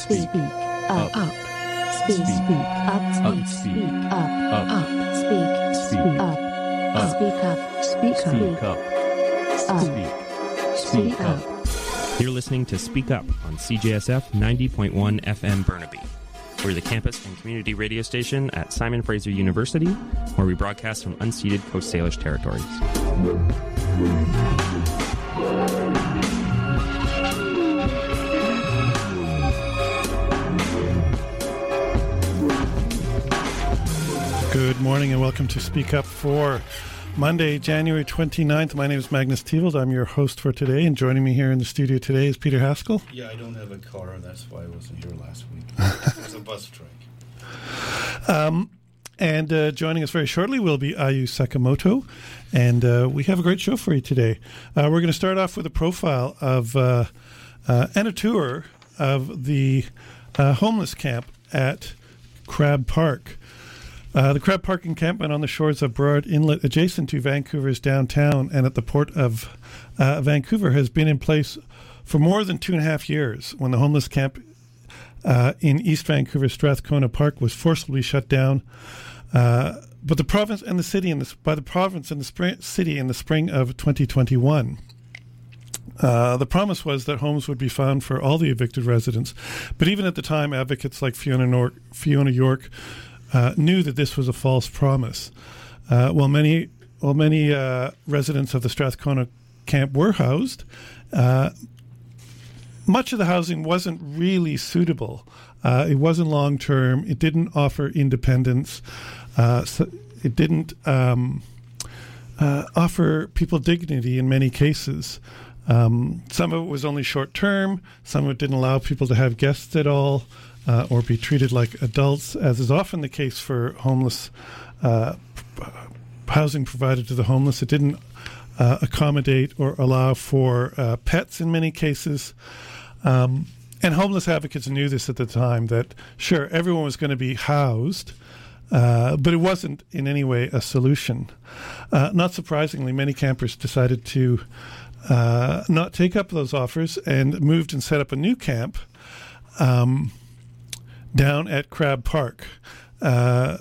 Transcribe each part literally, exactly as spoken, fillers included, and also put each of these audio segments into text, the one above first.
Speak up. Up. Speak up. Speak up. Up. Speak. Speak up. Speak up. Speak up. Speak. Speak up. You're listening to Speak Up on C J S F ninety point one F M Burnaby. We're the campus and community radio station at Simon Fraser University, where we broadcast from unceded Coast Salish territories. Good morning and welcome to Speak Up for Monday, January twenty-ninth. My name is Magnus Teevald. I'm your host for today, and joining me here in the studio today is Peter Haskell. Yeah, I don't have a car. That's why I wasn't here last week. It was a bus strike. Um, and uh, joining us very shortly will be Ayu Sakamoto, and uh, we have a great show for you today. Uh, we're going to start off with a profile of uh, uh, and a tour of the uh, homeless camp at Crab Park. Uh, the Crab Park encampment on the shores of Burrard Inlet, adjacent to Vancouver's downtown and at the port of uh, Vancouver, has been in place for more than two and a half years. When the homeless camp uh, in East Vancouver, Strathcona Park, was forcibly shut down, uh, but the province and the city in the, by the province and the spring, city in the spring of twenty twenty-one. Uh, the promise was that homes would be found for all the evicted residents, but even at the time, advocates like Fiona, Nor- Fiona York Uh, knew that this was a false promise. Uh, while many, while many uh, residents of the Strathcona camp were housed, uh, much of the housing wasn't really suitable. Uh, it wasn't long term. It didn't offer independence. Uh, so it didn't um, uh, offer people dignity in many cases. Um, some of it was only short term. Some of it didn't allow people to have guests at all. Uh, or be treated like adults, as is often the case for homeless uh, p- housing provided to the homeless. It didn't uh, accommodate or allow for uh, pets in many cases. Um, and homeless advocates knew this at the time, that sure, everyone was going to be housed, uh, but it wasn't in any way a solution. Uh, not surprisingly, many campers decided to uh, not take up those offers and moved and set up a new camp Um, down at Crab Park. Uh,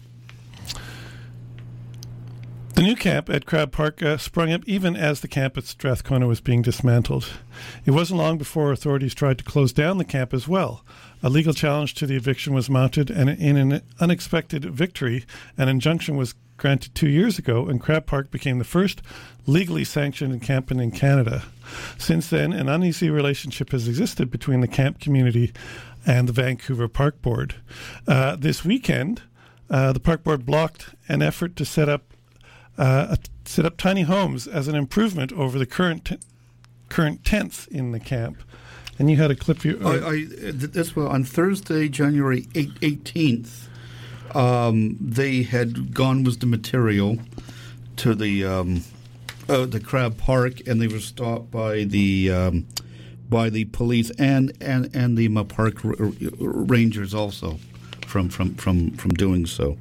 the new camp at Crab Park uh, sprung up even as the camp at Strathcona was being dismantled. It wasn't long before authorities tried to close down the camp as well. A legal challenge to the eviction was mounted, and in an unexpected victory, an injunction was granted two years ago, and Crab Park became the first legally sanctioned encampment in Canada. Since then, an uneasy relationship has existed between the camp community and the Vancouver Park Board. Uh, this weekend, uh, the Park Board blocked an effort to set up uh, a, set up tiny homes as an improvement over the current t- current tents in the camp. And you had a clip. You, I, I, this was on Thursday, January eighteenth. Um, they had gone with the material to the um, uh, the Crab Park, and they were stopped by the um, by the police and, and, and the park r- rangers also from from, from, from doing so.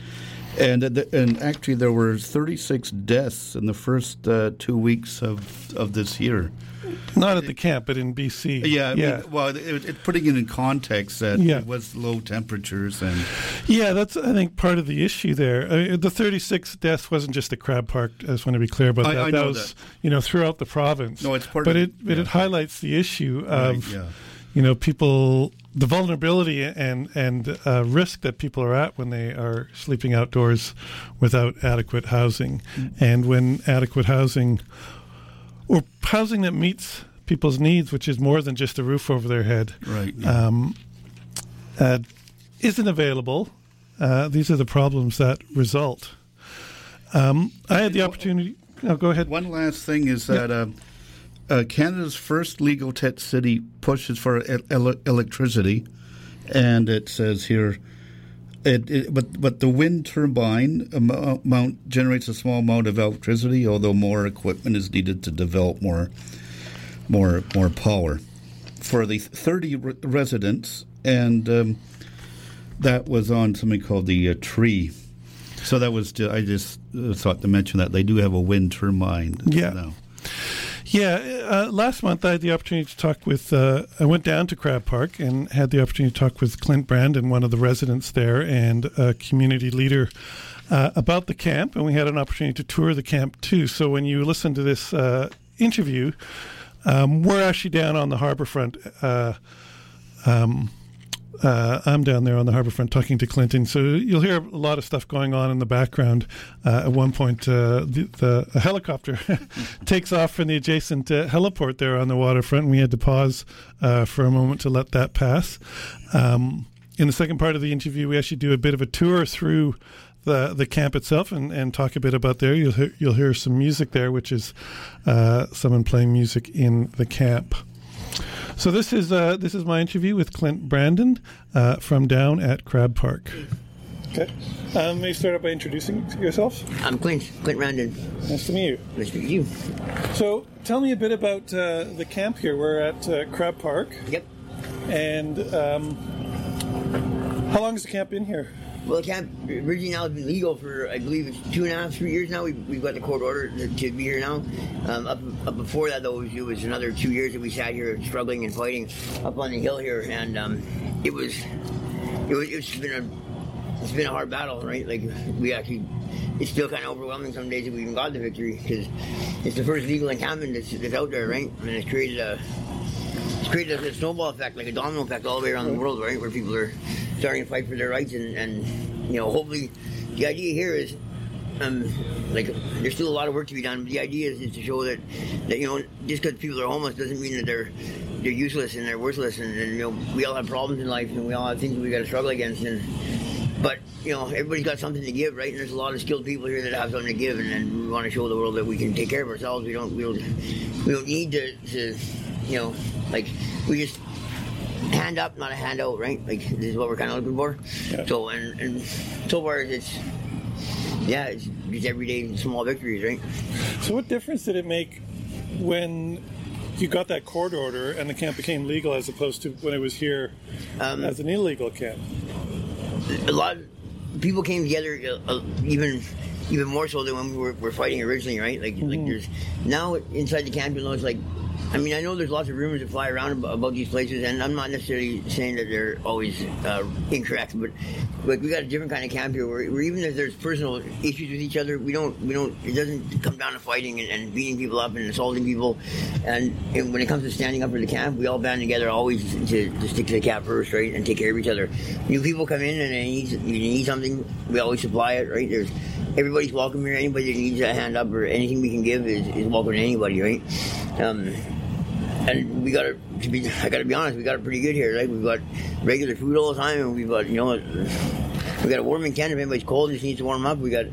And uh, the, and actually there were thirty-six deaths in the first uh, two weeks of of this year. Not at the camp, but in B C. Yeah, I yeah. mean, well, it, it, putting it in context that yeah. it was low temperatures and yeah, that's I think part of the issue there. Uh, the thirty-six deaths wasn't just at Crab Park. I just want to be clear about I, that. I that know was that. you know throughout the province. No, it's part but of it yeah. it, it highlights the issue of right, yeah. you know people the vulnerability and and uh, risk that people are at when they are sleeping outdoors without adequate housing, mm-hmm. and when adequate housing or housing that meets people's needs, which is more than just a roof over their head, right? Yeah. Um, uh, isn't available. Uh, these are the problems that result. Um, I had the opportunity. No, go ahead. One last thing is that yeah. uh, uh, Canada's first legal tent city pushes for el- electricity, and it says here, it, it, but but the wind turbine amount generates a small amount of electricity, although more equipment is needed to develop more. More, more power for the thirty re- residents, and um, that was on something called the uh, Tree. So that was. I just uh, thought to mention that they do have a wind turbine. Yeah, now. Yeah, uh, last month I had the opportunity to talk with, uh, I went down to Crab Park and had the opportunity to talk with Clint Brandon, one of the residents there and a community leader, uh, about the camp. And we had an opportunity to tour the camp too. So when you listen to this uh, interview, um, we're actually down on the harbor front. Uh, um, Uh, I'm down there on the harbor front talking to Clinton, so you'll hear a lot of stuff going on in the background. Uh, at one point, uh, the, the a helicopter takes off from the adjacent uh, heliport there on the waterfront, and we had to pause uh, for a moment to let that pass. Um, in the second part of the interview, we actually do a bit of a tour through the the camp itself and, and talk a bit about there. You'll hear, you'll hear some music there, which is uh, someone playing music in the camp. So this is uh, this is my interview with Clint Brandon uh, from down at Crab Park. Okay. Um, may you start out by introducing yourself? I'm Clint, Clint Brandon. Nice to meet you. Nice to meet you. So tell me a bit about uh, the camp here. We're at uh, Crab Park. Yep. And um, how long has the camp been here? Well, the camp originally now has been legal for, I believe, it's two and a half, three years now. We've, we've got the court order to, to be here now. Um, up, up before that, though, it was, it was another two years that we sat here struggling and fighting up on the hill here, and um, it was, it was, it's been a, it's been a hard battle, right? Like we actually, it's still kind of overwhelming some days that we even got the victory because it's the first legal encampment that's, that's out there, right? And it's created a, it's created a snowball effect, like a domino effect, all the way around the world, right? Where people are starting to fight for their rights, and, and you know, hopefully, the idea here is, um, like, there's still a lot of work to be done. But the idea is, is to show that, that you know, just because people are homeless doesn't mean that they're they're useless and they're worthless. And, and you know, we all have problems in life, and we all have things that we got to struggle against. And but you know, everybody's got something to give, right? And there's a lot of skilled people here that have something to give, and, and we want to show the world that we can take care of ourselves. We don't we don't we don't need to, to you know, like we just. Hand up, not a handout, right? Like this is what we're kind of looking for. Yeah. So and, and so far it's yeah, it's just everyday small victories, right? So what difference did it make when you got that court order and the camp became legal as opposed to when it was here um, as an illegal camp? A lot of people came together, uh, even even more so than when we were, were fighting originally, right? Like mm-hmm. like there's now inside the camp, you know, it's like. I mean, I know there's lots of rumors that fly around about, about these places, and I'm not necessarily saying that they're always uh, incorrect, but like we got a different kind of camp here, where, where even if there's personal issues with each other, we don't, we don't, it doesn't come down to fighting and, and beating people up and assaulting people, and, and when it comes to standing up for the camp, we all band together always to, to stick to the camp first, right, and take care of each other. New people come in and they need, you need something, we always supply it, right? There's everybody's welcome here. Anybody that needs a hand up or anything we can give is, is welcome to anybody, right? Um, And we got it to be. I got to be honest. We got it pretty good here. Like we've got regular food all the time, and we've got you know, we got a warming tent if anybody's cold and just needs to warm up. We got.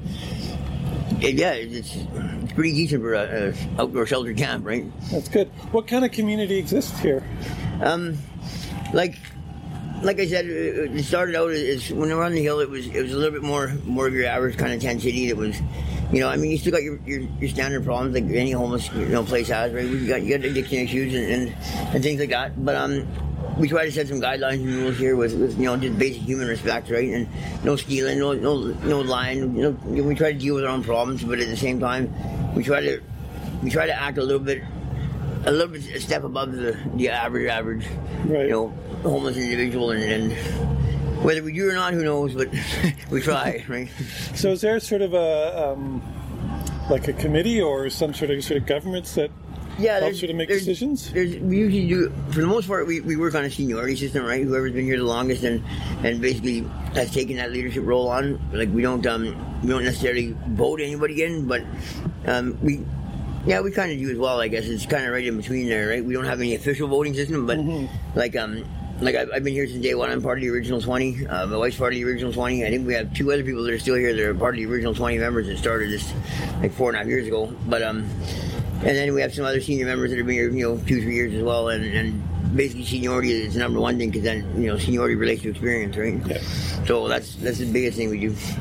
It, yeah, it's it's pretty decent for a, a outdoor shelter camp, right? That's good. What kind of community exists here? Um, like. Like I said, it started out as when we were on the hill. It was it was a little bit more more of your average kind of tent city. That was, you know, I mean, you still got your, your, your standard problems like any homeless you know place has, right? We got you got addiction issues and, and, and things like that. But um, we try to set some guidelines and rules here with, with you know just basic human respect, right? And no stealing, no no no lying. You know, we try to deal with our own problems, but at the same time, we try to we try to act a little bit. A little bit a step above the, the average, average, right. you know, homeless individual, and, and whether we do or not, who knows? But we try, right? So, is there sort of a um, like a committee or some sort of sort of governments that yeah, helps you to make there's, decisions? There's, we usually do, for the most part, we, we work on a seniority system, right? Whoever's been here the longest and, and basically has taken that leadership role on. Like we don't um we don't necessarily vote anybody in, but um we. Yeah, we kind of do as well, I guess. It's kind of right in between there, right? We don't have any official voting system, but mm-hmm. like um, like I've, I've been here since day one. I'm part of the original twenty. Uh, my wife's part of the original twenty. I think we have two other people that are still here that are part of the original twenty members that started this like four and a half years ago. But um, and then we have some other senior members that have been here, you know, two, three years as well. And, and basically seniority is the number one thing because then, you know, seniority relates to experience, right? Yeah. So that's that's the biggest thing we do.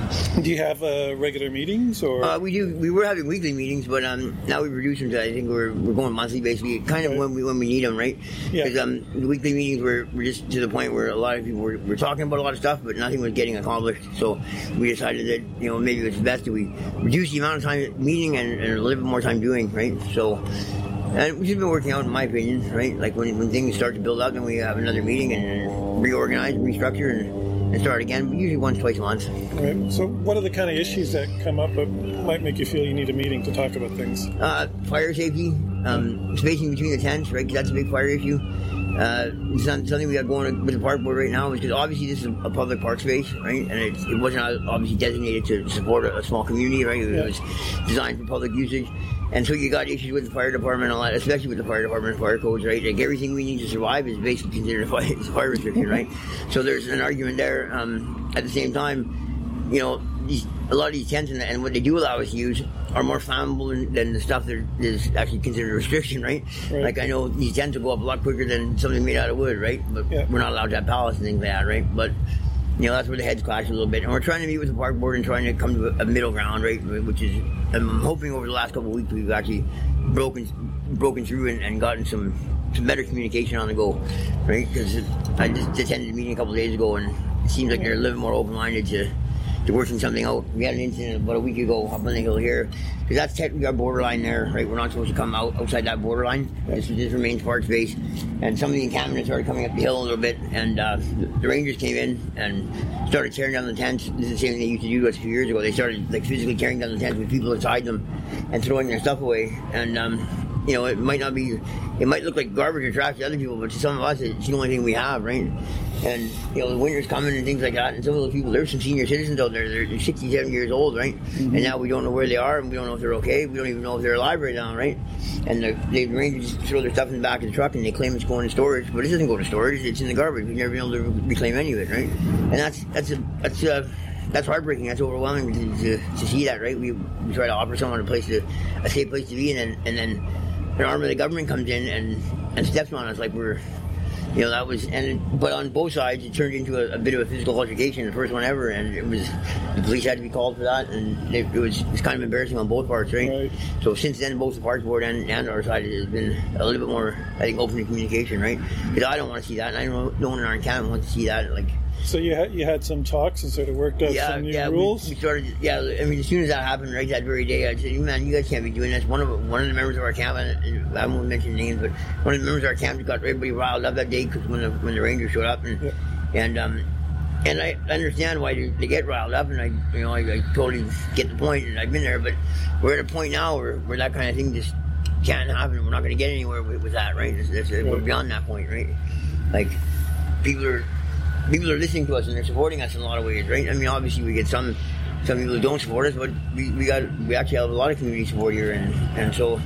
Do you have uh, regular meetings, or uh, we do? We were having weekly meetings, but um, now we've reduced them to I think we're we're going monthly, basically, kind of right. when we when we need them, right? Yeah. Because um, the weekly meetings were, were just to the point where a lot of people were, were talking about a lot of stuff, but nothing was getting accomplished. So we decided that you know maybe it was best that we reduce the amount of time meeting and, and a little bit more time doing, right? So. And we've been working out, in my opinion, right? Like when when things start to build up, then we have another meeting and reorganize, restructure, and, and start again. Usually once, twice a month. Right. So, what are the kind of issues that come up that might make you feel you need a meeting to talk about things? Uh, fire safety, um, spacing between the tents, right? 'Cause that's a big fire issue. Uh, it's not something we got going with the park board right now, because obviously this is a public park space, right? And it, it wasn't obviously designated to support a, a small community, right? It yeah. was designed for public usage. And so you got issues with the fire department and all that, especially with the fire department and fire codes, right? Like everything we need to survive is basically considered a fire, fire restriction, right? So there's an argument there. Um, at the same time, you know, these, a lot of these tents and, and what they do allow us to use are more flammable than, than the stuff that is actually considered a restriction, right? right? Like I know these tents will go up a lot quicker than something made out of wood, right? But yeah. we're not allowed to have pallets and things like that, right? But you know, that's where the heads clash a little bit. And we're trying to meet with the park board and trying to come to a, a middle ground, right? Which is, I'm hoping over the last couple of weeks we've actually broken broken through and, and gotten some, some better communication on the go, right? Because I just attended a meeting a couple of days ago, and it seems like they're a little more open-minded to, to working something out. We had an incident about a week ago up on the hill here, because that's technically our borderline there, right? We're not supposed to come out outside that borderline. This, this remains park space. And some of the encampments started coming up the hill a little bit, and uh, the, the rangers came in and started tearing down the tents. This is the same thing they used to do to us a few years ago. They started like physically tearing down the tents with people inside them and throwing their stuff away. And um, you know, it might not be, it might look like garbage or trash to other people, but to some of us, it's the only thing we have, right? And, you know, the winter's coming and things like that, and some of those people, there's some senior citizens out there, they're sixty, seventy years old, right? Mm-hmm. And now we don't know where they are, and we don't know if they're okay, we don't even know if they're alive right now, right? And the, the rangers just throw their stuff in the back of the truck, and they claim it's going to storage, but it doesn't go to storage, it's in the garbage. We've never been able to reclaim any of it, right? And that's, that's a, that's a, that's heartbreaking. That's overwhelming to, to, to see that, right? We, we try to offer someone a place to, a safe place to be, and then, and then an arm of the government comes in and, and steps on us like we're, you know, that was, and but on both sides, it turned into a, a bit of a physical altercation, the first one ever, and it was, the police had to be called for that, and it, it was, it was kind of embarrassing on both parts, right? right? So since then, both the parks board and, and our side has been a little bit more, I think, open to communication, right? Because I don't want to see that, and I know no one in our encampment wants to see that, like. So you had you had some talks and sort of worked out yeah, some new yeah, rules? We, we started, yeah, I mean, as soon as that happened, right, that very day, I said, man, you guys can't be doing this. One of one of the members of our camp, and I won't mention names, but one of the members of our camp got everybody riled up that day because when the, when the Rangers showed up, and, yeah. and, um, and I understand why they, they get riled up, and I, you know, I, I totally get the point, and I've been there, but we're at a point now where, where that kind of thing just can't happen. We're not going to get anywhere with, with that, right? It's, it's, right? We're beyond that point, right? Like, people are... People are listening to us and they're supporting us in a lot of ways, right? I mean, obviously we get some some people who don't support us, but we, we got we actually have a lot of community support here, and, and so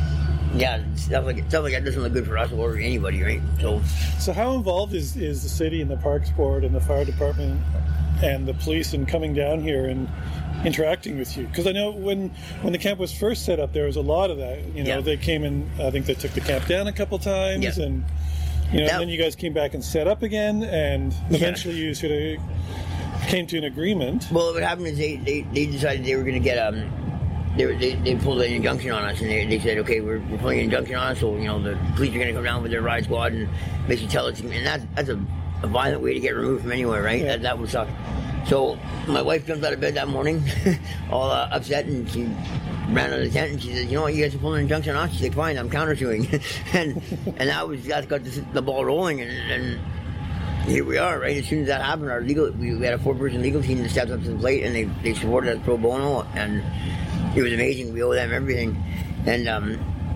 yeah, stuff like stuff like that doesn't look good for us or anybody, right? So, so how involved is, is the city and the Parks Board and the fire department and the police in coming down here and interacting with you? Because I know when when the camp was first set up, there was a lot of that. You know, yeah. They came in. I think they took the camp down a couple times, yeah. and. You know, that, and then you guys came back and set up again, and eventually yeah. you sort of came to an agreement. Well, what happened is they, they, they decided they were going to get um they, they they pulled an injunction on us, and they, they said, okay, we're, we're pulling an injunction on us, so you know the police are going to come down with their riot squad and basically tell us, and that's that's a, a violent way to get removed from anywhere, right? Yeah. That that would suck. So my wife jumped out of bed that morning, all uh, upset, and she ran out of the tent and she said, you know what, you guys are pulling an injunction on us? She's like, fine, I'm countersuing. and and that was that got the, the ball rolling, and, and here we are, right? As soon as that happened, our legal we, we had a four-person legal team that stepped up to the plate, and they, they supported us pro bono, and it was amazing. We owe them everything. And um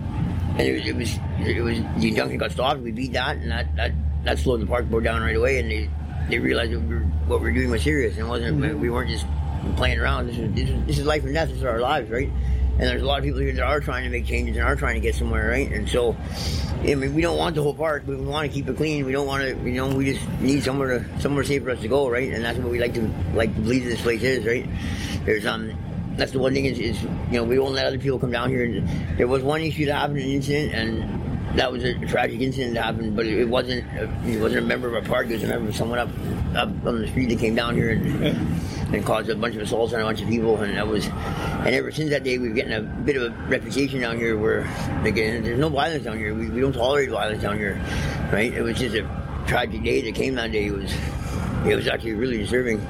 and it was it was, it was the injunction got stopped, we beat that, and that, that, that slowed the park board down right away, and they they realized that we were, what we were doing was serious, and it wasn't mm-hmm. we weren't just playing around. This is, this is this is life and death. This is our lives, right? And there's a lot of people here that are trying to make changes and are trying to get somewhere, right? And so, I mean, we don't want the whole park, but we want to keep it clean. We don't want to, you know, we just need somewhere to somewhere safe for us to go, right? And that's what we like to like to believe this place is, right? There's um, that's the one thing is, is you know, we won't let other people come down here. And there was one issue that happened, an incident, and that was a tragic incident that happened, but it wasn't. It wasn't a member of our party. It was a member of someone up up on the street that came down here and yeah. and caused a bunch of assaults on a bunch of people. And that was. And ever since that day, we've gotten a bit of a reputation down here where like, there's no violence down here. We, we don't tolerate violence down here, right? It was just a tragic day that came that day. It was. It was actually really disturbing.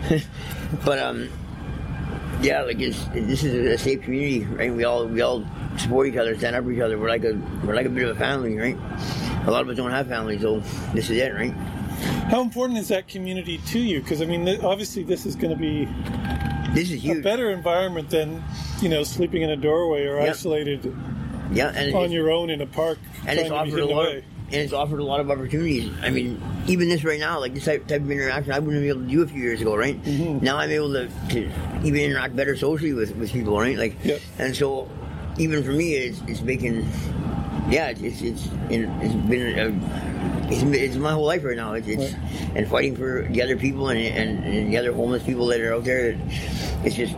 But um, yeah, like it's, this is a safe community, right? We all we all support each other, stand up for each other. We're like a we're like a bit of a family, right? A lot of us don't have families, so this is it, right? How important is that community to you? Because I mean, obviously, this is going to be this is huge. A better environment than you know sleeping in a doorway or yep. isolated, yeah, and on your own in a park. And it's offered a lot. Of, and it's offered a lot of opportunities. I mean, even this right now, like this type, type of interaction, I wouldn't be able to do a few years ago, right? Mm-hmm. Now I'm able to, to even interact better socially with, with people, right? Like, yep. And so, even for me, it's, it's making, yeah, it's it's it's, it's been a, it's, it's my whole life right now. It's, it's right. And fighting for the other people and, and, and the other homeless people that are out there. It's just,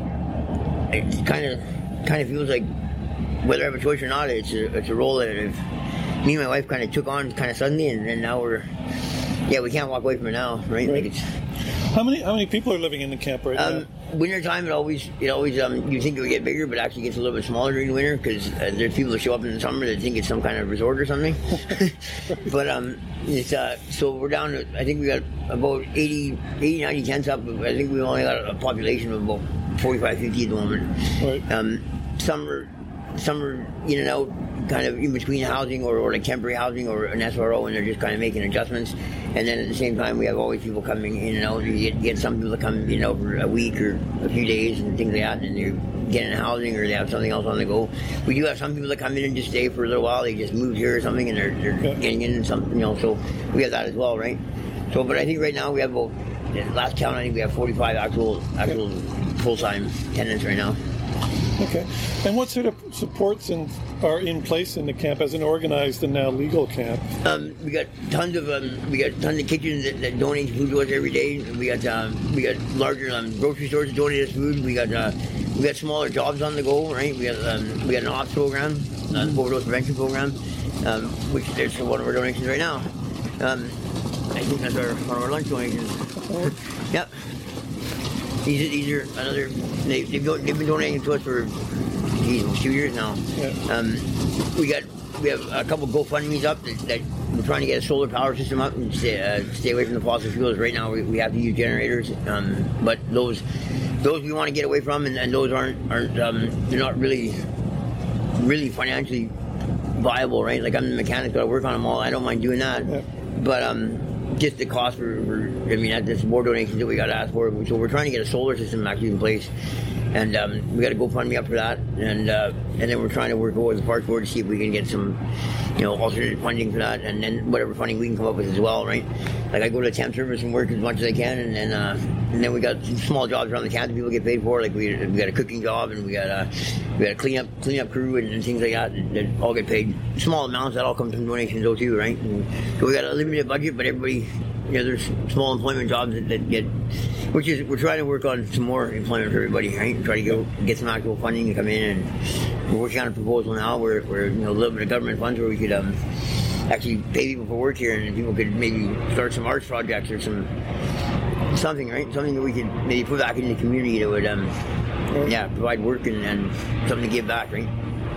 it kind of kind of feels like whether I have a choice or not, it's a it's a role that I've. Me and my wife kind of took on kind of suddenly, and, and now we're, yeah, we can't walk away from it now, right? right. Like it's, how many how many people are living in the camp right um, now? Winter time, it always it always um you think it would get bigger, but actually gets a little bit smaller during the winter because uh, there's people that show up in the summer that think it's some kind of resort or something. But um, it's uh, so we're down to, I think we got about eighty, eighty, ninety tents up. I think we only got a population of about forty-five, fifty at the moment. Right. Um, some are some are in and out. Kind of in between housing or, or like temporary housing or an S R O, and they're just kind of making adjustments. And then at the same time, we have always people coming in and out. You get, get some people that come, you know, for a week or a few days and things like that, and they're getting housing or they have something else on the go. We do have some people that come in and just stay for a little while. They just moved here or something, and they're, they're yeah. getting in and something, you know. So we have that as well, right? So, but I think right now we have about last count. I think we have forty-five actual actual yeah. full-time tenants right now. Okay. And what sort of supports and are in place in the camp as an organized and now legal camp? Um, we got tons of um, we got tons of kitchens that, that donate food to us every day. We got um, we got larger um, grocery stores that donate us food. We got uh, we got smaller jobs on the go, right? We got um, we got an ops program, an mm-hmm. overdose prevention program, um, which there's one of our donations right now. Um, I think that's our one of our lunch donations. Yep. These are, these are another. They, they've, they've been donating to us for geez, two years now. Yeah. Um, we got we have a couple GoFundMe's up that, that we're trying to get a solar power system up and stay, uh, stay away from the fossil fuels. Right now, we, we have to use generators, um, but those those we want to get away from, and, and those aren't aren't um, they're not really really financially viable, right? Like I'm the mechanic, so I work on them all. I don't mind doing that, yeah. but um. Just the cost for, for, I mean, there's more donations that we got to ask for. So we're trying to get a solar system actually in place. And um, we got to GoFundMe up for that. And uh, and then we're trying to work with the Parks Board to see if we can get some, you know, alternate funding for that. And then whatever funding we can come up with as well, right? Like I go to the temp service and work as much as I can. And then uh, and then we got some small jobs around the camp that people get paid for. Like we we got a cooking job and we got a, we got a cleanup, cleanup crew and, and things like that, that that all get paid small amounts. That all comes from donations though too, right? And so we got a limited budget, but everybody, you know, there's small employment jobs that, that get, which is, we're trying to work on some more employment for everybody, right? Try to go, get some actual funding to come in, and we're working on a proposal now where, where you know, a little bit of government funds where we could um, actually pay people for work here, and people could maybe start some arts projects or some, something, right? Something that we could maybe put back into the community that would, um, yeah, provide work and, and something to give back, right?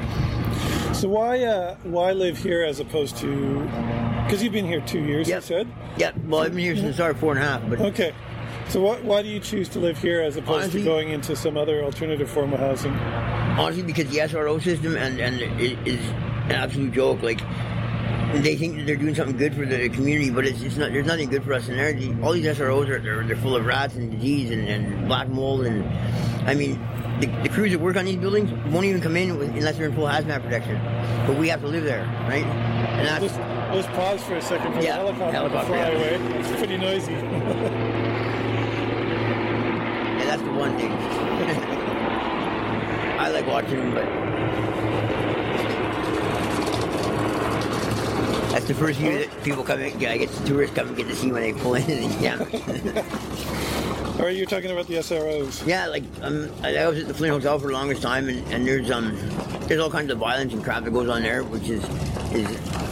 So why uh, why live here as opposed to, because you've been here two years, yep. you said? Yeah, well, I've been here since I started four and a half. But okay. So what, why do you choose to live here as opposed honestly, to going into some other alternative form of housing? Honestly, because the S R O system and, and it is an absolute joke. Like, they think that they're doing something good for the community, but it's, it's not. There's nothing good for us in there. All these S R Os are they're, they're full of rats and disease and, and black mold, and I mean, the, the crews that work on these buildings won't even come in unless they're in full hazmat protection. But we have to live there, right? And that's, just, let's pause for a second for yeah, the helicopter, helicopter to fly yeah. away. It's pretty noisy. Yeah, that's the one thing. I like watching them, but that's the first year that people come in. Yeah, I get the tourists come and get to see when they pull in. Yeah. Or you're talking about the S R Os? Yeah, like um, I was at the Flint Hotel for the longest time, and, and there's um there's all kinds of violence and crap that goes on there, which is is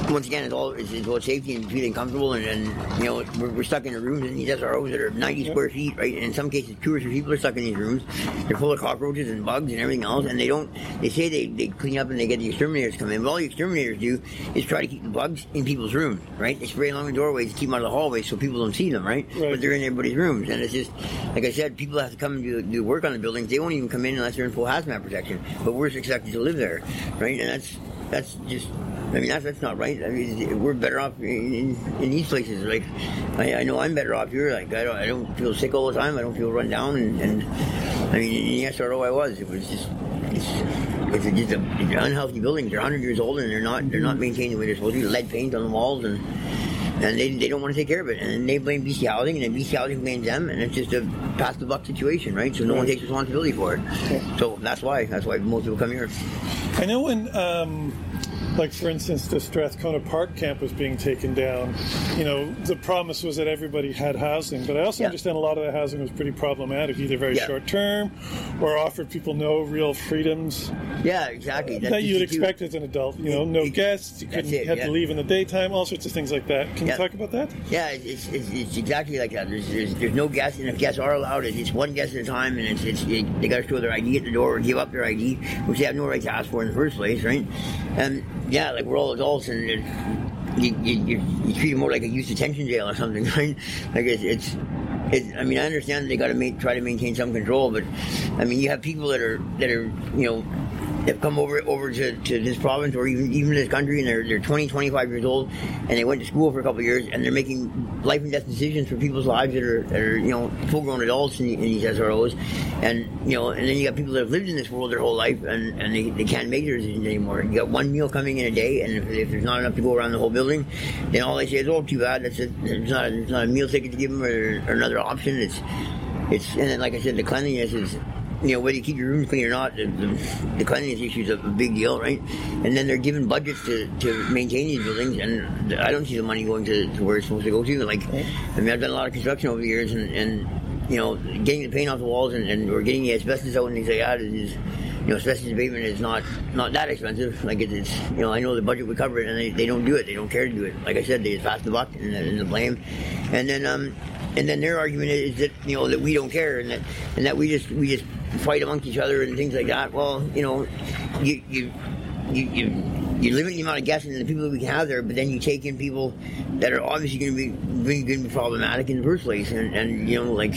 once again, it's all it's, it's about safety and feeling comfortable, and, and you know we're, we're stuck in the rooms in these S R Os that are ninety yep. square feet, right? And in some cases, two or three people are stuck in these rooms. They're full of cockroaches and bugs and everything else, and they don't. They say they, they clean up and they get the exterminators to come in, but all the exterminators do is try to keep the bugs in people's rooms, right? They spray along the doorways to keep them out of the hallways so people don't see them, right? right? But they're in everybody's rooms, and it's just like I said, people have to come and do, do work on the buildings. They won't even come in unless they're in full hazmat protection, but we're expected to live there, right? And that's that's just. I mean, that's, that's not right. I mean, we're better off in, in, in these places. Like, I, I know I'm better off here. Like, I don't, I don't feel sick all the time. I don't feel run down. And, and I mean, in the S R O I was, it was just, it's, it's just a, it's unhealthy buildings. They're one hundred years old and they're not, they're not maintained the way they're supposed to. Lead paint on the walls, and and they they don't want to take care of it. And they blame B C Housing, and then B C Housing blames them, and it's just a pass the buck situation, right? So no one takes responsibility for it. So that's why, that's why most people come here. I know when. Um Like, for instance, the Strathcona Park camp was being taken down. You know, the promise was that everybody had housing, but I also yeah. understand a lot of the housing was pretty problematic, either very yeah. short-term or offered people no real freedoms. Yeah, exactly. That's that you'd expect as an adult. You know, no guests, you couldn't it, have yeah. to leave in the daytime, all sorts of things like that. Can yeah. you talk about that? Yeah, it's, it's, it's exactly like that. There's, there's there's no guests, and if guests are allowed, it's one guest at a time, and it's, it's it, they got to show their I D at the door or give up their I D, which they have no right to ask for in the first place, right? And yeah, like we're all adults, and it, you, you, you treat them more like a youth detention jail or something, right? Like it's, it's, it's I mean, I understand they got to try to maintain some control, but I mean, you have people that are that are you know that come over over to, to this province or even even this country, and they're they're twenty, twenty-five years old, and they went to school for a couple of years, and they're making life and death decisions for people's lives that are that are you know full grown adults in, in these S R Os, and you know, and then you got people that have lived in this world their whole life, and, and they, they can't make their decisions anymore. You got one meal coming in a day, and if, if there's not enough to go around the whole building, then all they say is, "Oh, too bad. That's it. There's not there's not a meal ticket to give them or, or another option." It's it's and then like I said, the cleanliness is. You know, whether you keep your rooms clean or not, the, the, the cleanliness issue is a big deal, right? And then they're given budgets to, to maintain these buildings, and I don't see the money going to, to where it's supposed to go to. Like, I mean, I've done a lot of construction over the years, and, and you know, getting the paint off the walls and, and or getting the asbestos out and things like that is, you know, asbestos abatement is not, not that expensive. Like, it, it's, you know, I know the budget would cover it, and they, they don't do it. They don't care to do it. Like I said, they just pass the buck and the, and the blame. And then, um, and then their argument is that, you know, that we don't care and that, and that we just, we just, fight amongst each other and things like that. Well, you know, you you you you, you limit the amount of guests and the people that we can have there, but then you take in people that are obviously going to be going to be problematic in the first place, and, and you know, like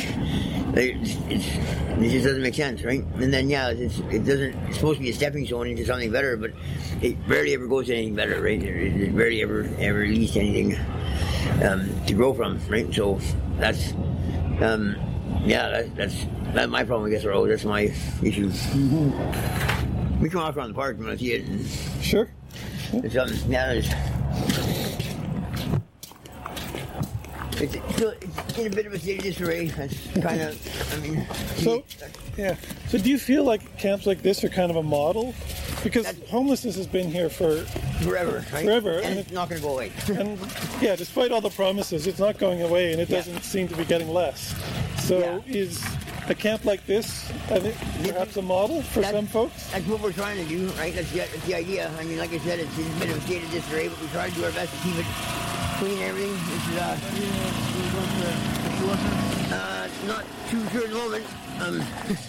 it's, it's, it just doesn't make sense, right? And then yeah, it's, it doesn't. It's supposed to be a stepping stone into something better, but it rarely ever goes to anything better, right? It, it rarely ever ever leads to anything um, to grow from, right? So that's. Um, Yeah, that, that's that's my problem, I guess, or that's my issue. Mm-hmm. We can walk around the park when I see it. And sure. It's, um, yeah, it's, it's, still, it's in a bit of a state of disarray. That's kind of, I mean... So, yeah. So do you feel like camps like this are kind of a model? Because homelessness has been here for... Forever, right? Forever. And, and it's not going to go away. And, yeah, despite all the promises, it's not going away, and it doesn't yeah. seem to be getting less. So yeah. is a camp like this I think, perhaps a model for that's, some folks? That's what we're trying to do, right? That's the, that's the idea. I mean, like I said, it's, it's a bit of a state of disarray, but we try to do our best to keep it clean and everything. This is, uh, uh, not too sure at the moment. Um,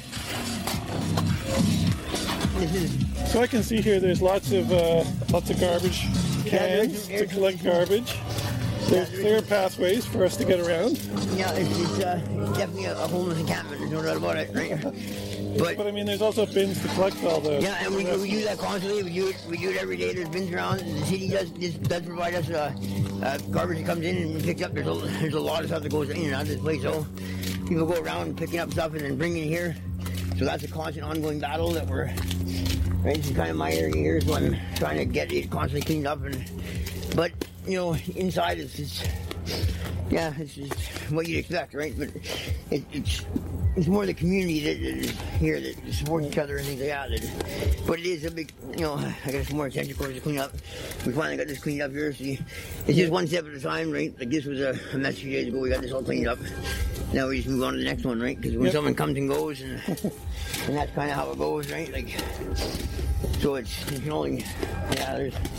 this is... So I can see here there's lots of uh, lots of garbage cans yeah, to collect garbage. There's clear pathways for us to get around. Yeah, it's, it's, uh, it's definitely a, a homeless encampment. There's no doubt about it, right? But, but I mean, there's also bins to collect all the. Yeah, and we, we do that constantly. We do it. We do it every day. There's bins around. The city does this does provide us uh, uh, garbage that comes in and picks up. There's a, there's a lot of stuff that goes in and out of this place. So people go around picking up stuff and then bringing it here. So that's a constant, ongoing battle that we're. Right, this is kind of my area here, so I'm trying to get it constantly cleaned up, and but. You know, inside it's, it's yeah, it's, it's what you'd expect, right? But it, it's it's more the community that is here that supports each other and things like that. That, but it is a big, you know, I got some more extension cords to clean up. We finally got this cleaned up here. So you, it's just one step at a time, right? Like this was a, a mess a few days ago. We got this all cleaned up. Now we just move on to the next one, right? Because when yep. someone comes and goes, and and that's kind of how it goes, right? Like, so it's you can only, yeah, there's.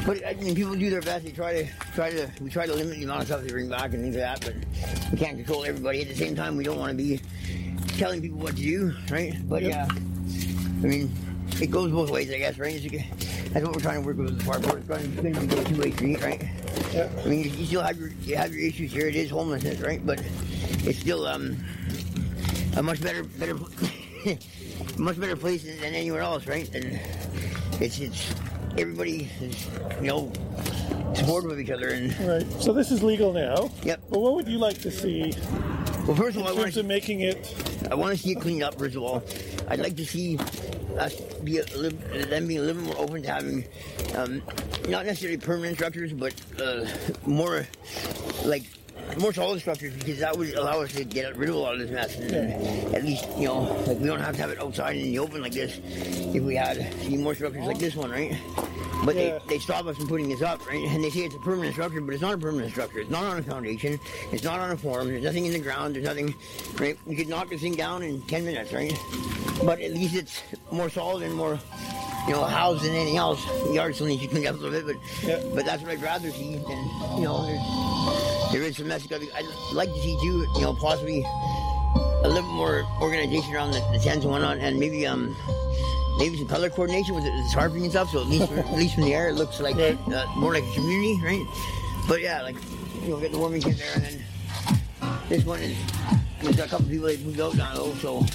But I mean, people do their best. They try to try to we try to limit the amount of stuff they bring back and things like that. But we can't control everybody. At the same time, we don't want to be telling people what to do, right? But Yep. yeah, I mean, it goes both ways, I guess, right? That's what we're trying to work with the park board. It's going to be a two-way street, right? Yeah. I mean, you, you still have your you have your issues here. It is homelessness, right? But it's still um a much better better much better place than, than anywhere else, right? And it's it's everybody is, you know, supportive of each other. And Right. So this is legal now. Yep. But what would you like to see well, first of in all, I want terms to of making it? I want to see it cleaned up. First of all, I'd like to see us be a little, them being a little more open to having, um, not necessarily permanent structures, but uh, more like more solid structures, because that would allow us to get rid of a lot of this mess. And Yeah. at least, you know, like we don't have to have it outside in the open like this. If we had see more structures like this one, right? But Yeah. they, they stop us from putting this up, right? And they say it's a permanent structure, but it's not a permanent structure. It's not on a foundation. It's not on a form. There's nothing in the ground. There's nothing, right? You could knock this thing down in ten minutes, right? But at least it's more solid and more, you know, housed than anything else. The yard still needs to clean up a little bit, but Yeah. but that's what I'd rather see. And, you know, there's, there is some mess. I'd like to see, too, you know, possibly a little more organization around the, the tents and whatnot, and maybe, um, maybe some color coordination with the, the tarping and stuff, so at least, at least from the air it looks like Right. uh, more like a community, right? But yeah, like, you know, get the warming tent there, and then this one is, there's a couple people that moved out now, though, so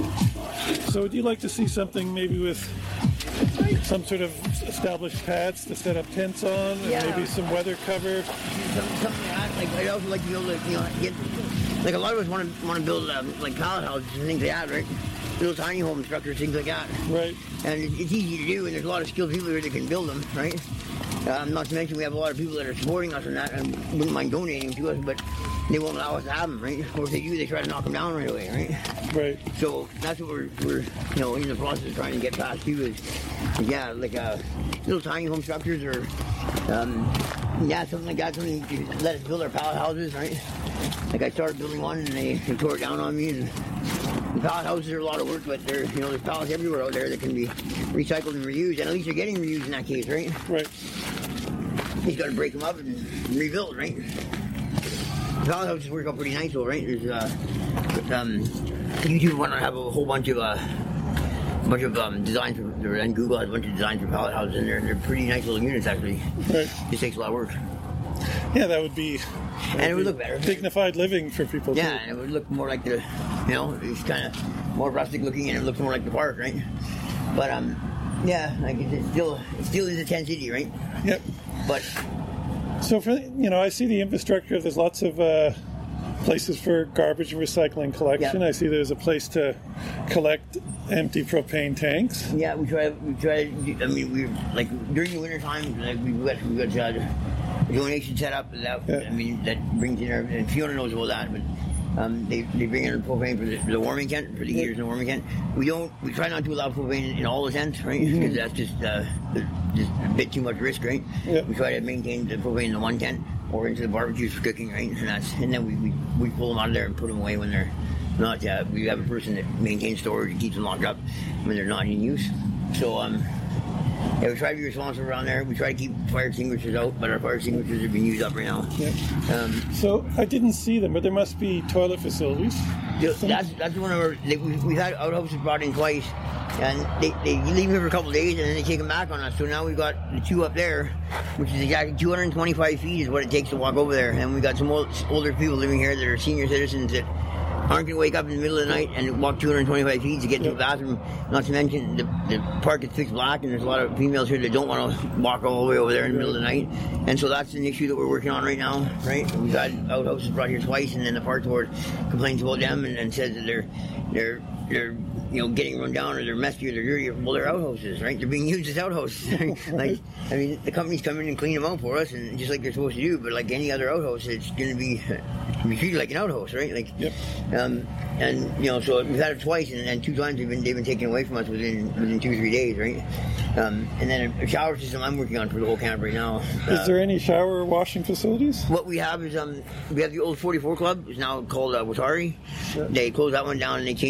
So would you like to see something maybe with some sort of established pads to set up tents on, and Yeah. maybe some weather cover? something, something like that. Like, I'd also like to be able to, you know, get, like, a lot of us want to want to build, um, like, pallet houses and things like that, right? Little tiny home structures, things like that. Right. And it- it's easy to do, and there's a lot of skilled people here that can build them, right? Um, not to mention we have a lot of people that are supporting us on that and wouldn't mind donating to us, but they won't allow us to have them, right? Or if they do, they try to knock them down right away, right? Right. So that's what we're, we're you know, in the process of trying to get past too is, yeah, like uh, little tiny home structures or, um, yeah, something like that, something to let us build our pallet houses, right? Like I started building one and they, they tore it down on me. And the pallet houses are a lot of work, but there, you know, there's pallets everywhere out there that can be recycled and reused, and at least they're getting reused in that case, right? Right. He's got to break them up and rebuild, right? The pallet houses work out pretty nice, though, right? There's uh, um, YouTube want to have a whole bunch of uh, bunch of um, designs for, and Google has a bunch of designs for pallet houses in there. They're pretty nice little units, actually. Right. Just takes a lot of work, Yeah, that would be. and it would look better. Dignified living for people. Yeah, Too. and it would look more like the, you know, it's kind of more rustic looking, and it looks more like the park, right? But um, yeah, like it's still, it still is a tent city, right? Yep. But So for you know, I see the infrastructure. There's lots of uh, places for garbage and recycling collection. Yeah. I see there's a place to collect empty propane tanks. yeah, we try, we try. I mean, we like during the winter time, like we got, we got uh, a donation set up. That Yeah. I mean, that brings in our. And Fiona knows about that, but. Um, they, they bring in propane for the, for the warming tent, for the heaters in the warming tent. We don't, we try not to allow propane in, in all the tents, right? Because Mm-hmm. that's just, uh, just a bit too much risk, right? Yeah. We try to maintain the propane in the one tent or into the barbecues for cooking, right? And that's, and then we, we, we pull them out of there and put them away when they're not, uh, we have a person that maintains storage and keeps them locked up when they're not in use. So, um, yeah, we try to be responsible around there. We try to keep fire extinguishers out, but our fire extinguishers are being used up right now. Yeah. Um, So I didn't see them, but there must be toilet facilities. Yeah, that's that's one of our. They, we, we've had outhouses brought in twice, and they, they leave them for a couple of days, and then they take them back on us. So now we've got the two up there, which is exactly two hundred twenty-five feet is what it takes to walk over there. And we got some old, older people living here that are senior citizens that aren't going to wake up in the middle of the night and walk two hundred twenty-five feet to get to a bathroom. Not to mention the, the park is pitch black, and there's a lot of females here that don't want to walk all the way over there in the middle of the night. And so that's an issue that we're working on right now, right? We've had outhouses brought here twice, and then the park board complains about them and, and says that they're they're they're you know getting run down or they're messy or they're dirty. Well, they're outhouses, right? They're being used as outhouses. Like, I mean, the companies come in and clean them out for us, and just like they're supposed to do. But like any other outhouse, it's going to be be treated like an outhouse, right? Like, Yep. um, and you know, so we've had it twice, and, and two times they've been they've been taken away from us within within two or three days, right? Um, and then a, a shower system I'm working on for the whole camp right now. Is there any shower or washing facilities? What we have is um we have the old forty-four club. It's now called uh, Watari. Yeah. They closed that one down and they changed to forty-four.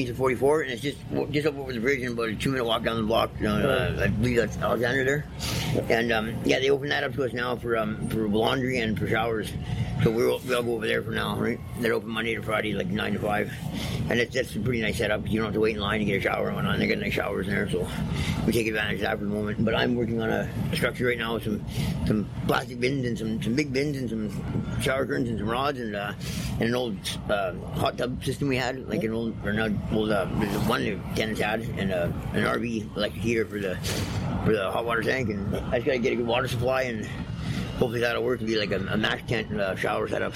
before, and it's just just up over the bridge and about a two minute walk down the block. You know, uh, I believe that's Alexander there, and um, yeah, they opened that up to us now for um, for laundry and for showers. So we'll we'll go over there for now, right? They're open Monday to Friday, like nine to five, and it's that's a pretty nice setup. You don't have to wait in line to get a shower and whatnot. They got nice showers in there, so we take advantage of that for the moment. But I'm working on a, a structure right now with some some plastic bins and some, some big bins and some shower curtains and some rods and uh, and an old uh, hot tub system we had, like an old or not old uh, one the tenants had, and uh, an R V electric heater for the for the hot water tank. And I just got to get a good water supply, and hopefully that'll work to be like a, a max tent uh, shower setup.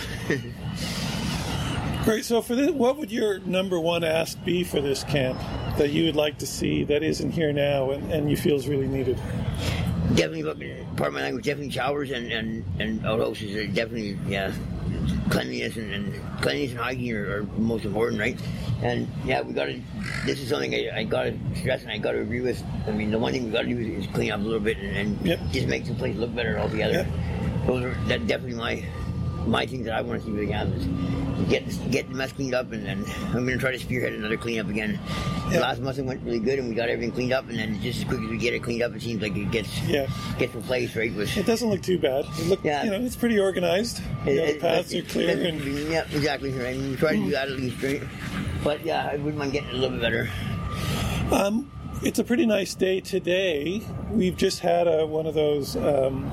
Great. So for this, what would your number one ask be for this camp that you would like to see that isn't here now and, and you feel is really needed? Definitely, part of my language, definitely showers and, and, and outhouses are definitely, yeah, cleanliness and, and cleanliness and hygiene are, are most important, right? And yeah, we got to, this is something I, I got to stress and I got to agree with. I mean, the one thing we got to do is, is clean up a little bit and, and yep. just make the place look better altogether. Yep. Those are that definitely my my things that I want to see with the camp is get get the mess cleaned up, and then I'm going to try to spearhead another cleanup again. Yeah. Last month it went really good, and we got everything cleaned up, and then just as quick as we get it cleaned up, it seems like it gets yeah. gets replaced, right? With, it doesn't look too bad. It look, yeah. you know, it's pretty organized. You know, the paths it, are clear. It, and yeah, exactly. Right. And we try to do that at least, right? But yeah, I wouldn't mind getting it a little bit better. Um, it's a pretty nice day today. We've just had a, one of those. Um,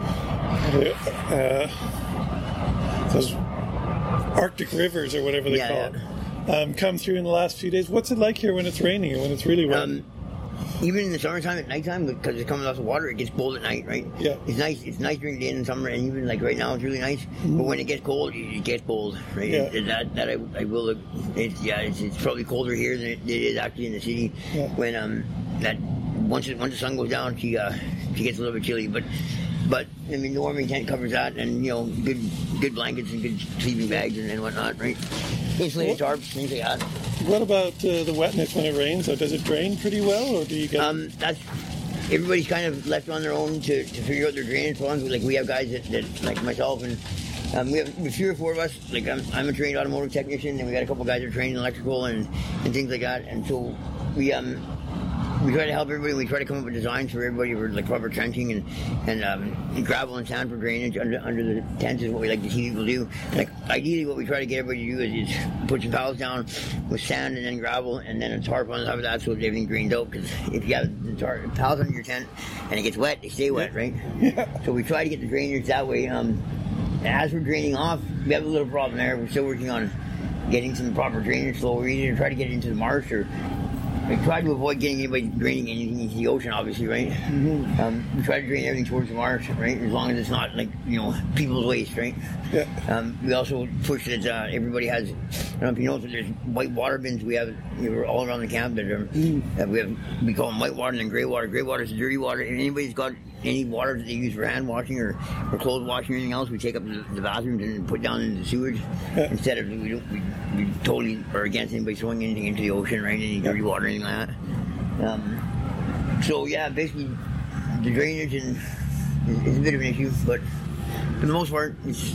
uh, those Arctic rivers or whatever they yeah, call yeah. it, um, come through in the last few days. What's it like here when it's raining or when it's really wet? Um, even in the summertime at nighttime, because it's coming off the water, it gets cold at night, right? Yeah. It's nice. It's nice during the day in the summer, and even like right now, it's really nice. Mm-hmm. But when it gets cold, it gets cold, right? Yeah. It, that that I, I will. It's yeah. It's, it's probably colder here than it, it is actually in the city. Yeah. When um that once it, once the sun goes down, she uh she gets a little bit chilly, but. But, I mean, the warming tent covers that, and, you know, good good blankets and good sleeping bags and, and whatnot, right? Insulated tarps, things like that. What about uh, the wetness when it rains? Or does it drain pretty well, or do you get... Um, that's... Everybody's kind of left on their own to, to figure out their drainage plans. Like, we have guys that, that like myself, and um, we have three or four of us. Like, I'm, I'm a trained automotive technician, and we got a couple guys that are trained in electrical and, and things like that. And so we... um. We try to help everybody. We try to come up with designs for everybody for like proper trenching and and, um, and gravel and sand for drainage under under the tents is what we like to see people do. Like ideally, what we try to get everybody to do is, is put some pallets down with sand and then gravel and then a tarp on top of that so that everything drains out. Because if you have the tar- pallets under your tent and it gets wet, they stay wet, right? Yeah. So we try to get the drainage that way. Um, as for draining off, we have a little problem there. We're still working on getting some proper drainage flow. We're either try to get it into the marsh or. We try to avoid getting anybody draining anything into the ocean, obviously, right? Mm-hmm. Um, we try to drain everything towards the marsh, right? As long as it's not, like, you know, people's waste, right? Yeah. Um, we also push that uh, everybody has, I don't know if you know, there's white water bins we have you know, all around the camp that are, mm. uh, we have, we call them white water and then gray water. Gray water is the dirty water. If anybody's got any water that they use for hand washing or, or clothes washing or anything else, we take up the, the bathrooms and put down into the sewage yeah. instead of, we, don't, we, we totally are against anybody throwing anything into the ocean, right? Any dirty water or anything like that. Um, so yeah, basically the drainage and is, is a bit of an issue, but for the most part, it's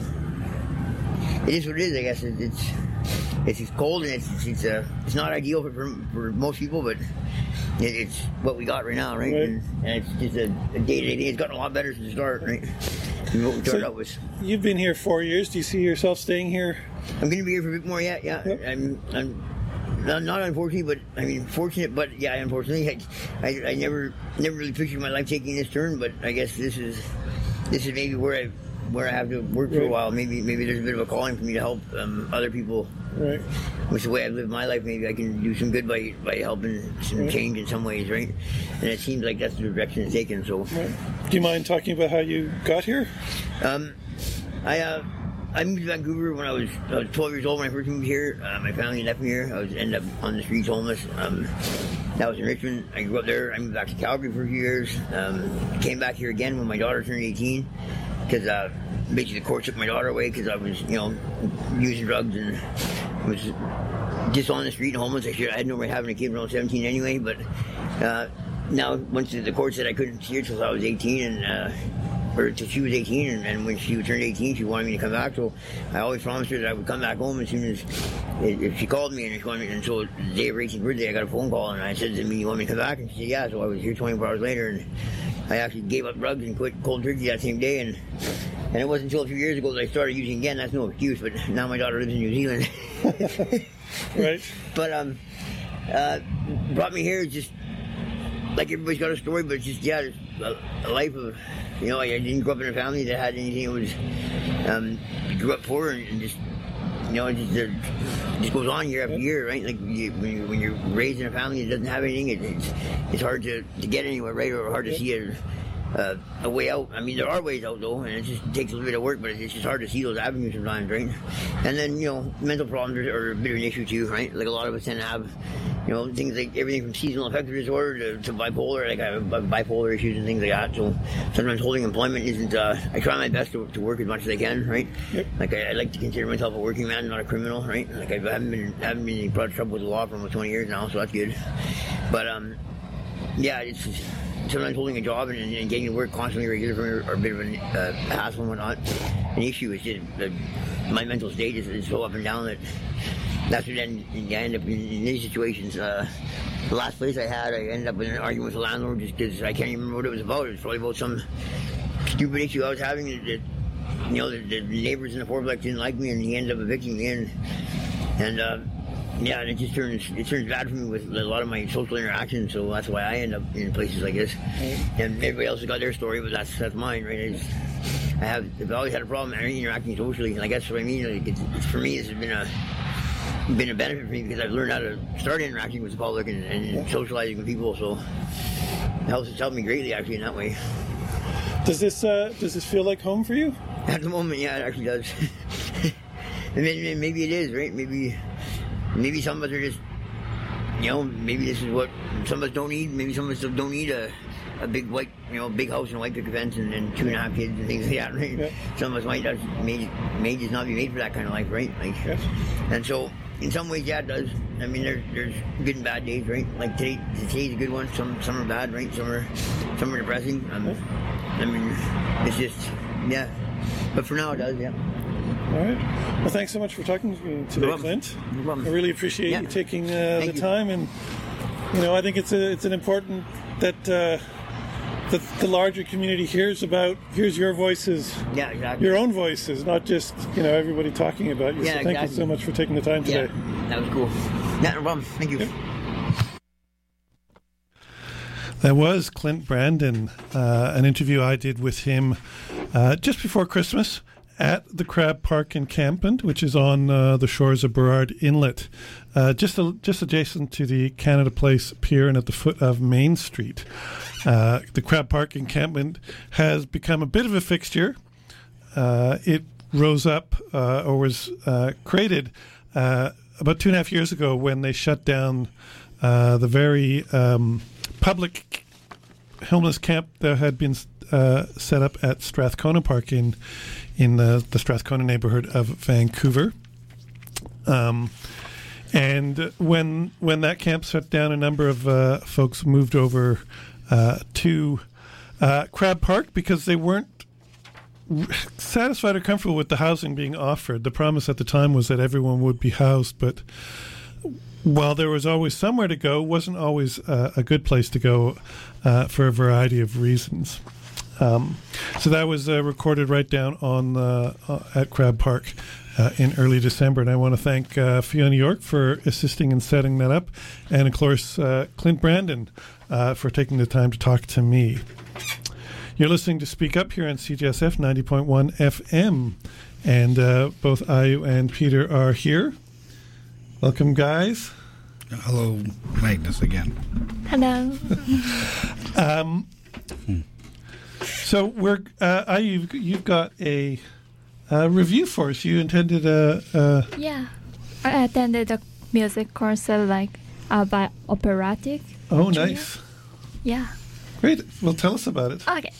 it is what it is. I guess it, it's it's it's cold and it's it's it's, uh, it's not ideal for, for for most people, but it, it's what we got right now, right? right. And, and it's just a, a day-to-day day. It's gotten a lot better since the start, right? Than what we started so out with. You've been here four years. Do you see yourself staying here? I'm going to be here for a bit more. Yeah, yeah. Yep. I'm. I'm Not, not unfortunately, but I mean fortunate. But yeah, unfortunately, I, I, I never, never really pictured my life taking this turn. But I guess this is, this is maybe where I, where I have to work for right. a while. Maybe, maybe there's a bit of a calling for me to help um, other people. Right. With the way I've lived my life, maybe I can do some good by by helping some right. change in some ways, right? And it seems like that's the direction it's taken. So, right. Do you mind talking about how you got here? Um, I. Uh, I moved to Vancouver when I was, I was twelve years old when I first moved here. Uh, my family left me here. I was ended up on the streets homeless. Um, that was in Richmond. I grew up there. I moved back to Calgary for a few years. Um, came back here again when my daughter turned eighteen because uh, basically the court took my daughter away because I was, you know, using drugs and was just on the street and homeless. I should I had no right having a kid when I was seventeen anyway. But uh, now once the court said I couldn't see her until I was eighteen and. Uh, or till she was eighteen, and, and when she turned eighteen, she wanted me to come back. So I always promised her that I would come back home as soon as if she called me. And she wanted me, and so the day of her eighteenth birthday, I got a phone call, and I said, "Does it mean you want me to come back?" And she said, "Yeah." So I was here twenty-four hours later, and I actually gave up drugs and quit cold turkey that same day. And and it wasn't until a few years ago that I started using again. That's no excuse, but now my daughter lives in New Zealand. Right. But um, uh, brought me here just. Like everybody's got a story, but it's just, yeah, it's a, a life of, you know, I didn't grow up in a family that had anything. It was, um, grew up poor and, and just, you know, it just, it just goes on year after year, right? Like you, when, you, when you're raised in a family that doesn't have anything, it, it's it's hard to, to get anywhere, right? Or hard to see a, uh, a way out. I mean, there are ways out, though, and it just takes a little bit of work, but it's just hard to see those avenues sometimes, right? And then, you know, mental problems are, are a bit of an issue, too, right? Like a lot of us tend to have, you know, things like everything from seasonal affective disorder to, to bipolar, like I have bipolar issues and things like that. So sometimes holding employment isn't, uh, I try my best to, to work as much as I can, right? Yep. Like I, I like to consider myself a working man, not a criminal, right? Like I haven't been, haven't been in any trouble with the law for almost twenty years now, so that's good. But, um, yeah, it's just, sometimes holding a job and, and getting to work constantly regular for me are a bit of a uh, hassle and whatnot. An issue is just uh, my mental state is, is so up and down that that's what then I end up in, in these situations. Uh, the last place I had, I ended up in an argument with the landlord just because I can't even remember what it was about. It was probably about some stupid issue I was having that, that you know, the, the neighbors in the fourplex didn't like me, and he ended up evicting me. And, and uh, yeah, and it just turns it turns bad for me with a lot of my social interactions. So that's why I end up in places like this. And everybody else has got their story, but that's that's mine, right? I, just, I have I've always had a problem interacting socially, and I guess what I mean. Like it's, it's, for me, this has been a been a benefit for me because I've learned how to start interacting with the public and, and socializing with people. So it helps it's helped me greatly, actually, in that way. Does this uh, does this feel like home for you? At the moment, yeah, it actually does. And maybe, maybe it is, right? Maybe. Maybe some of us are just, you know, maybe this is what some of us don't need. Maybe some of us don't need a, a big white, you know, big house and a white picket fence and, and two and a half kids and things like that, right? Yeah. Some of us might just, may, may just not be made for that kind of life, right? Like, yes. And so, in some ways, yeah, it does. I mean, there, there's good and bad days, right? Like today, today's a good one. Some, some are bad, right? Some are, some are depressing. Um, yes. I mean, it's just, yeah. But for now, it does, yeah. All right. Well, thanks so much for talking to me today, no Clint. No problem. I really appreciate yeah. you taking uh, the you. time, and you know, I think it's a it's an important that uh, that the larger community hears about hears your voices, yeah, exactly. your own voices, not just you know everybody talking about you. Yeah, so thank exactly. you so much for taking the time today. Yeah, that was cool. Yeah, no problem. Thank you. Yep. That was Clint Brandon, uh, an interview I did with him uh, just before Christmas at the Crab Park Encampment, which is on uh, the shores of Burrard Inlet, uh, just a, just adjacent to the Canada Place Pier and at the foot of Main Street. Uh, the Crab Park Encampment has become a bit of a fixture. Uh, it rose up uh, or was uh, created uh, about two and a half years ago when they shut down uh, the very um, public homeless camp that had been uh, set up at Strathcona Park in in the, the Strathcona neighborhood of Vancouver. Um, and when when that camp shut down, a number of uh, folks moved over uh, to uh, Crab Park because they weren't satisfied or comfortable with the housing being offered. The promise at the time was that everyone would be housed, but while there was always somewhere to go, it wasn't always uh, a good place to go uh, for a variety of reasons. Um, so that was uh, recorded right down on uh, uh, at Crab Park uh, in early December, and I want to thank uh, Fiona York for assisting in setting that up, and of course uh, Clint Brandon uh, for taking the time to talk to me. You're listening to Speak Up here on C J S F ninety point one F M, and uh, both Ayu and Peter are here. Welcome, guys. Hello, Magnus again. Hello. um. Hmm. So we're uh, I you've, you've got a, a review for us. You intended a, a yeah. I attended a music concert like uh, by Operatic. Oh, Junior. Nice. Yeah. Great. Well, tell us about it. Okay.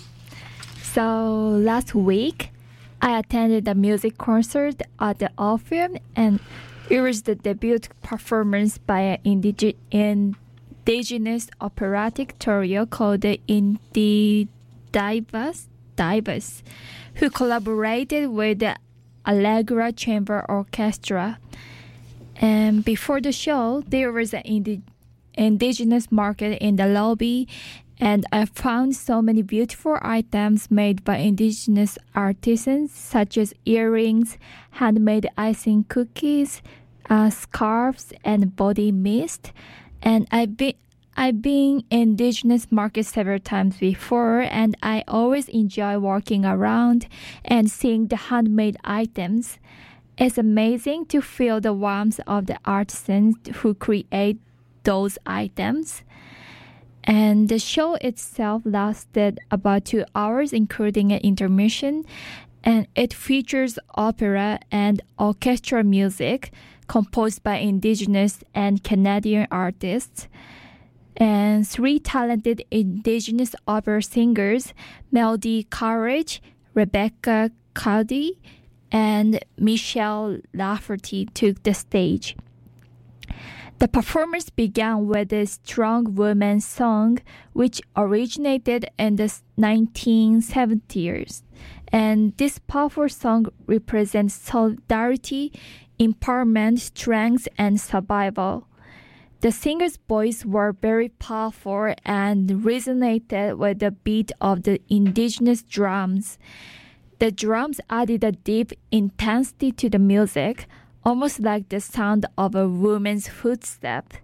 So last week, I attended a music concert at the Orpheum, and it was the debut performance by an indige- indigenous operatic trio called the Indi. Divas, Divas, who collaborated with the Allegra Chamber Orchestra. And before the show, there was an indi- indigenous market in the lobby, and I found so many beautiful items made by indigenous artisans, such as earrings, handmade icing cookies, uh, scarves, and body mist. And I've been I've been indigenous markets several times before, and I always enjoy walking around and seeing the handmade items. It's amazing to feel the warmth of the artisans who create those items. And the show itself lasted about two hours, including an intermission, and it features opera and orchestral music composed by indigenous and Canadian artists. And three talented indigenous opera singers, Melody Courage, Rebecca Cuddy, and Michelle Lafferty, took the stage. The performance began with a strong woman's song, which originated in the nineteen seventies. And this powerful song represents solidarity, empowerment, strength, and survival. The singer's voice were very powerful and resonated with the beat of the indigenous drums. The drums added a deep intensity to the music, almost like the sound of a woman's footstep.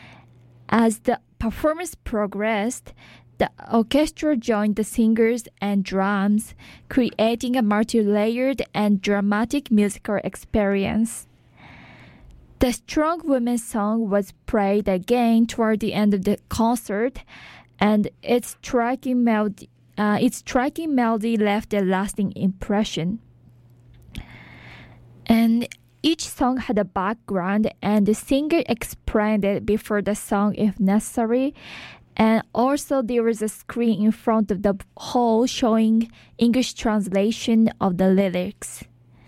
As the performance progressed, the orchestra joined the singers and drums, creating a multi-layered and dramatic musical experience. The strong women's song was played again toward the end of the concert, and its striking melody, uh, its striking melody left a lasting impression. And each song had a background, and the singer explained it before the song if necessary. And also there was a screen in front of the hall showing English translation of the lyrics.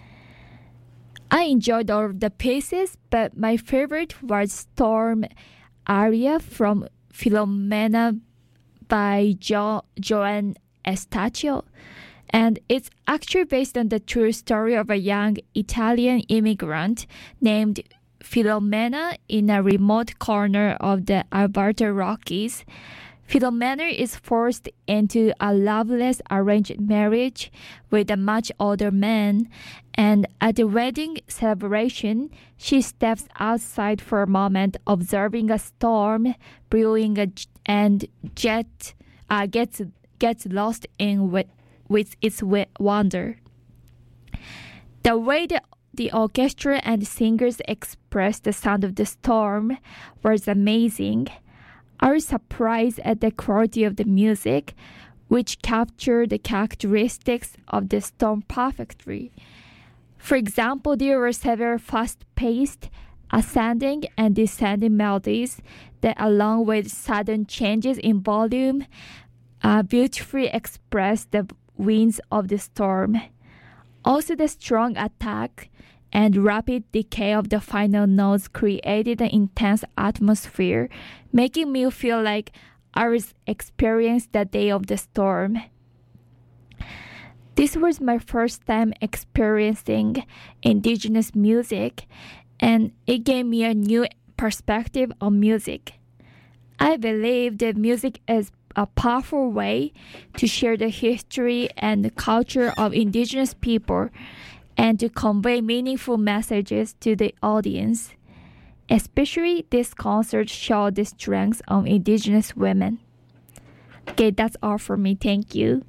I enjoyed all of the pieces, but my favorite was Storm aria from Filomena by jo- Joan Estaccio. And it's actually based on the true story of a young Italian immigrant named Filomena in a remote corner of the Alberta Rockies. Filomena is forced into a loveless arranged marriage with a much older man, and at the wedding celebration, she steps outside for a moment, observing a storm brewing, a, and jet uh, gets gets lost in with, with its wonder. The way the The orchestra and singers expressed the sound of the storm was amazing. I was surprised at the quality of the music, which captured the characteristics of the storm perfectly. For example, there were several fast-paced, ascending and descending melodies that, along with sudden changes in volume, uh, beautifully expressed the winds of the storm. Also, the strong attack and rapid decay of the final notes created an intense atmosphere, making me feel like I was experiencing the day of the storm. This was my first time experiencing indigenous music, and it gave me a new perspective on music. I believe that music is a powerful way to share the history and the culture of indigenous people and to convey meaningful messages to the audience. Especially this concert showed the strength of indigenous women. Okay, that's all for me. Thank you.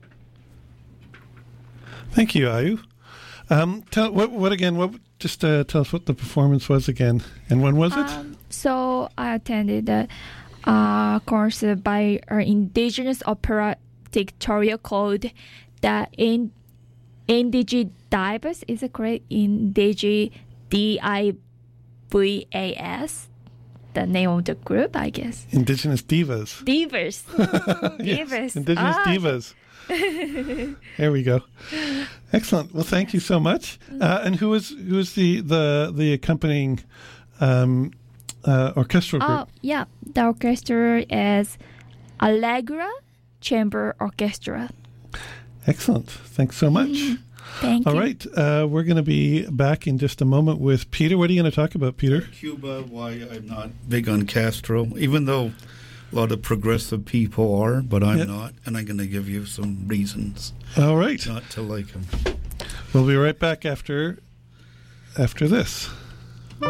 Thank you, Ayu. Um, tell what what again? What just uh, tell us what the performance was again, and when was it? Um, so I attended the uh, course by our indigenous opera pictorial called the in Indigi Divas. Is it correct? Indigi D I V A S. The name of the group, I guess. Indigenous Divas. Divas. Yes, Divas. Indigenous ah. Divas. There we go. Excellent. Well, thank you so much. Uh, and who was who was the the the accompanying um, uh, orchestral group? Oh, yeah. The orchestra is Allegra Chamber Orchestra. Excellent. Thanks so much. Thank All you. right. Uh, we're going to be back in just a moment with Peter. What are you going to talk about, Peter? Cuba, why I'm not big on Castro, even though a lot of progressive people are, but I'm Yep. not, and I'm going to give you some reasons All right. not to like him. We'll be right back after after this. You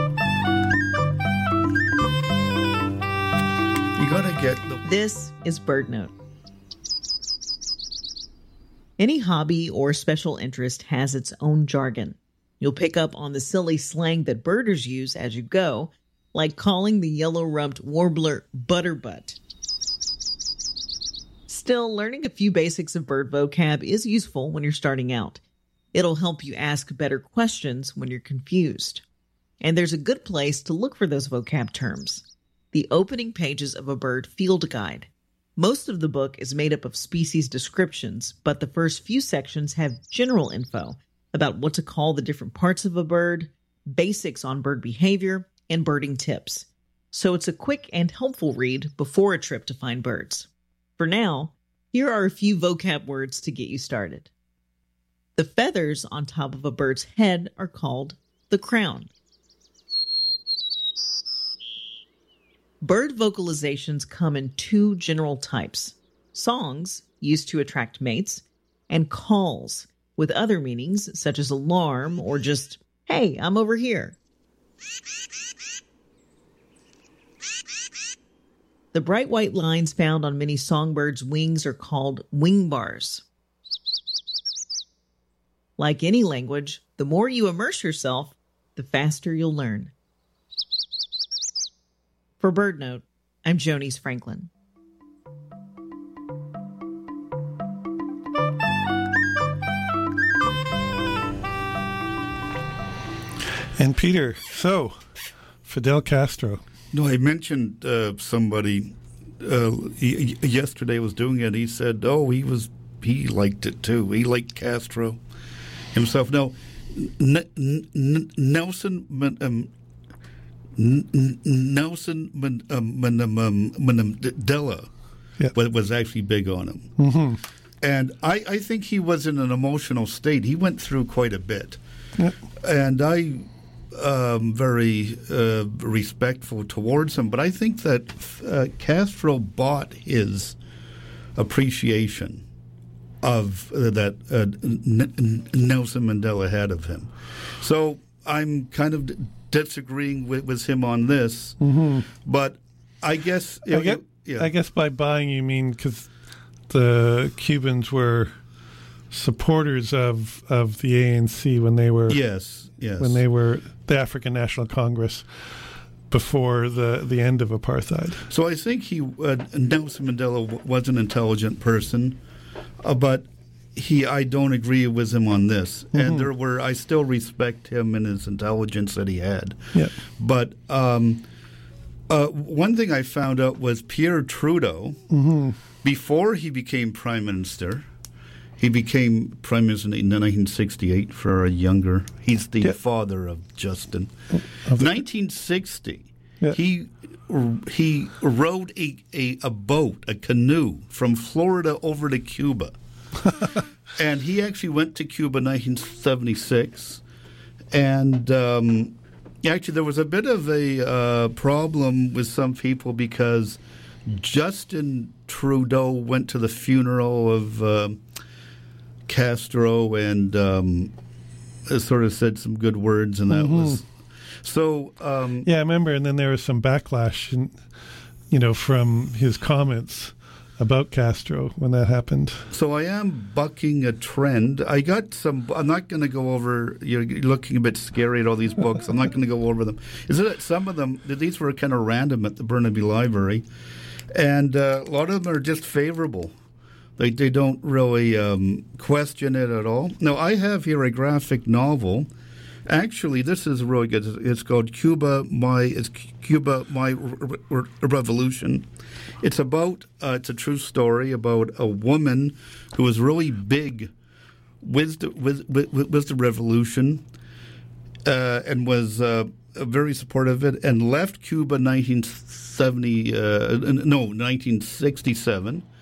got to get the... This is BirdNote. Any hobby or special interest has its own jargon. You'll pick up on the silly slang that birders use as you go, like calling the yellow-rumped warbler butterbutt. Still, learning a few basics of bird vocab is useful when you're starting out. It'll help you ask better questions when you're confused. And there's a good place to look for those vocab terms: the opening pages of a bird field guide. Most of the book is made up of species descriptions, but the first few sections have general info about what to call the different parts of a bird, basics on bird behavior, and birding tips. So it's a quick and helpful read before a trip to find birds. For now, here are a few vocab words to get you started. The feathers on top of a bird's head are called the crown. Bird vocalizations come in two general types: songs, used to attract mates, and calls, with other meanings such as alarm or just, "Hey, I'm over here." The bright white lines found on many songbirds' wings are called wing bars. Like any language, the more you immerse yourself, the faster you'll learn. For BirdNote, I'm Jonice Franklin. And Peter, so Fidel Castro. No, I mentioned uh, somebody uh, y- yesterday was doing it. He said, "Oh, he was he liked it too. He liked Castro himself." No, N- N- N- Nelson Man- um, N- N- Nelson Man- um, Man- um, um, Mandela Yep. was, was actually big on him, Mm-hmm. and I, I think he was in an emotional state. He went through quite a bit, Yep. and I. Um, very uh, respectful towards him, but I think that uh, Castro bought his appreciation of uh, that uh, N- N- Nelson Mandela had of him. So I'm kind of d- disagreeing with, with him on this, Mm-hmm. but I guess I, it- guess yeah. I guess by buying you mean because the Cubans were supporters of, of the A N C when they were yes, yes, when they were the African National Congress before the, the end of apartheid. So I think he uh, Nelson Mandela w- was an intelligent person, uh, but he I don't agree with him on this. Mm-hmm. And there were I still respect him and his intelligence that he had. Yeah. But um, uh, one thing I found out was Pierre Trudeau, Mm-hmm. before he became prime minister. He became prime minister in nineteen sixty-eight for a younger. He's the Yeah. father of Justin. Of the- nineteen sixty, Yeah. he he rowed a, a, a boat, a canoe, from Florida over to Cuba. And he actually went to Cuba in nineteen seventy-six. And um, actually, there was a bit of a uh, problem with some people because Justin Trudeau went to the funeral of uh, Castro and um, sort of said some good words, and that Mm-hmm. was so. Um, Yeah, I remember, and then there was some backlash, in, you know, from his comments about Castro when that happened. So I am bucking a trend. I got some. I'm not going to go over. You're looking a bit scary at all these books. I'm not going to go over them. Is it that some of them? These were kind of random at the Burnaby Library, and uh, a lot of them are just favorable. They they don't really um, question it at all. Now I have here a graphic novel. Actually, this is really good. It's called Cuba, My it's Cuba, My Re- Re- Revolution. It's about uh, it's a true story about a woman who was really big with the, with, with, with the revolution uh, and was uh, very supportive of it, and left Cuba in nineteen seventy uh, no nineteen sixty-seven,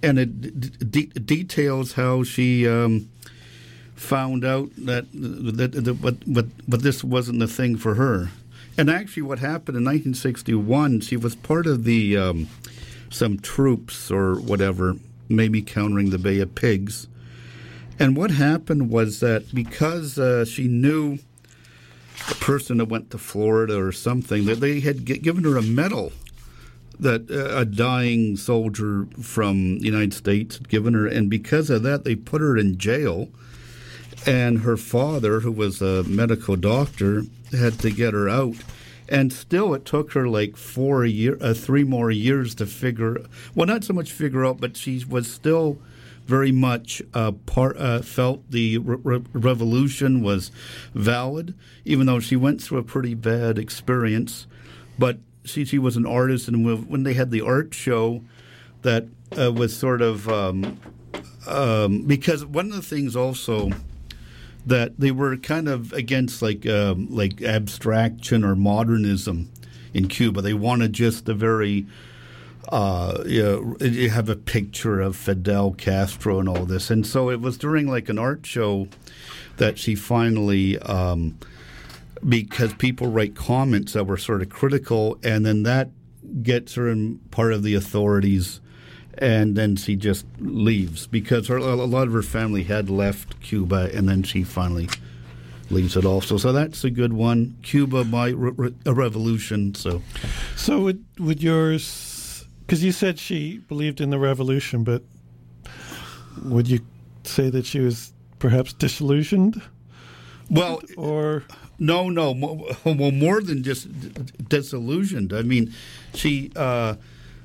and it d- d- details how she um, found out that that, that but, but but this wasn't the thing for her. And actually, what happened in nineteen sixty-one, she was part of the um, some troops or whatever, maybe countering the Bay of Pigs. And what happened was that because uh, she knew a person that went to Florida or something, that they had g- given her a medal that uh, a dying soldier from the United States had given her. And because of that, they put her in jail. And her father, who was a medical doctor, had to get her out. And still, it took her like four year, uh, three more years to figure. Well, not so much figure out, but she was still very much uh, part. Uh, felt the re- re- revolution was valid, even though she went through a pretty bad experience. But she she was an artist, and when they had the art show, that uh, was sort of um, um, because one of the things also. That they were kind of against like um, like abstraction or modernism in Cuba. They wanted just a very uh, you know, you have a picture of Fidel Castro and all this. And so it was during like an art show that she finally, um, because people write comments that were sort of critical, and then that gets her in part of the authorities. And then she just leaves because her, a lot of her family had left Cuba, and then she finally leaves it also. So that's a good one. Cuba, my re- re- a revolution. So, so would would yours? Because you said she believed in the revolution, but would you say that she was perhaps disillusioned? Well, or no, no, well, more than just disillusioned. I mean, she. Uh,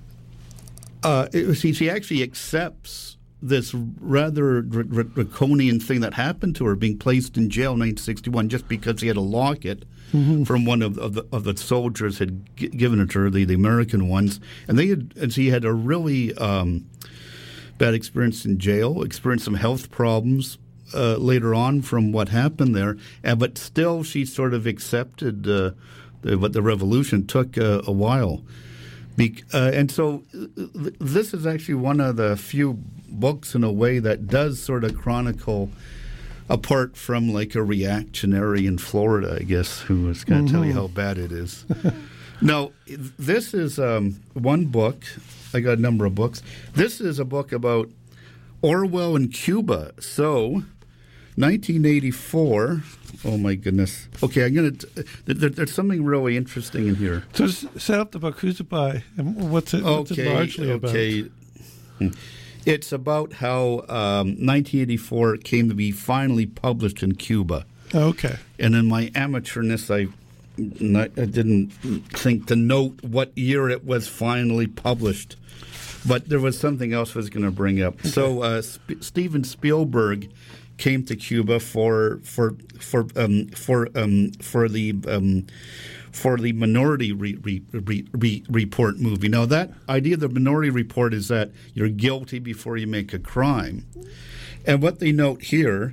Uh, it, she, she actually accepts this rather dr- draconian thing that happened to her, being placed in jail in nineteen sixty-one just because she had a locket mm-hmm. from one of, of, the, of the soldiers had g- given it to her, the, the American ones, and they had, and she had a really um, bad experience in jail, experienced some health problems uh, later on from what happened there, and, but still she sort of accepted uh, the, what the revolution took uh, a while. Be- uh, and so th- this is actually one of the few books in a way that does sort of chronicle, apart from like a reactionary in Florida, I guess, who was going to mm-hmm. tell you how bad it is. No, this is um, one book. I got a number of books. This is a book about Orwell in Cuba. So, nineteen eighty-four. Oh my goodness. Okay, I'm gonna. T- there, there's something really interesting in here. So, set up the book. Who's it by, and what's it, what's okay, it largely okay. about? It's about how um, nineteen eighty-four came to be finally published in Cuba. Okay. And in my amateurness, I, not, I didn't think to note what year it was finally published. But there was something else I was going to bring up. Okay. So uh, Sp- Steven Spielberg came to Cuba for for for um, for um, for the um, for the Minority re- re- re- re- Report movie. Now, that idea of the Minority Report is that you're guilty before you make a crime, and what they note here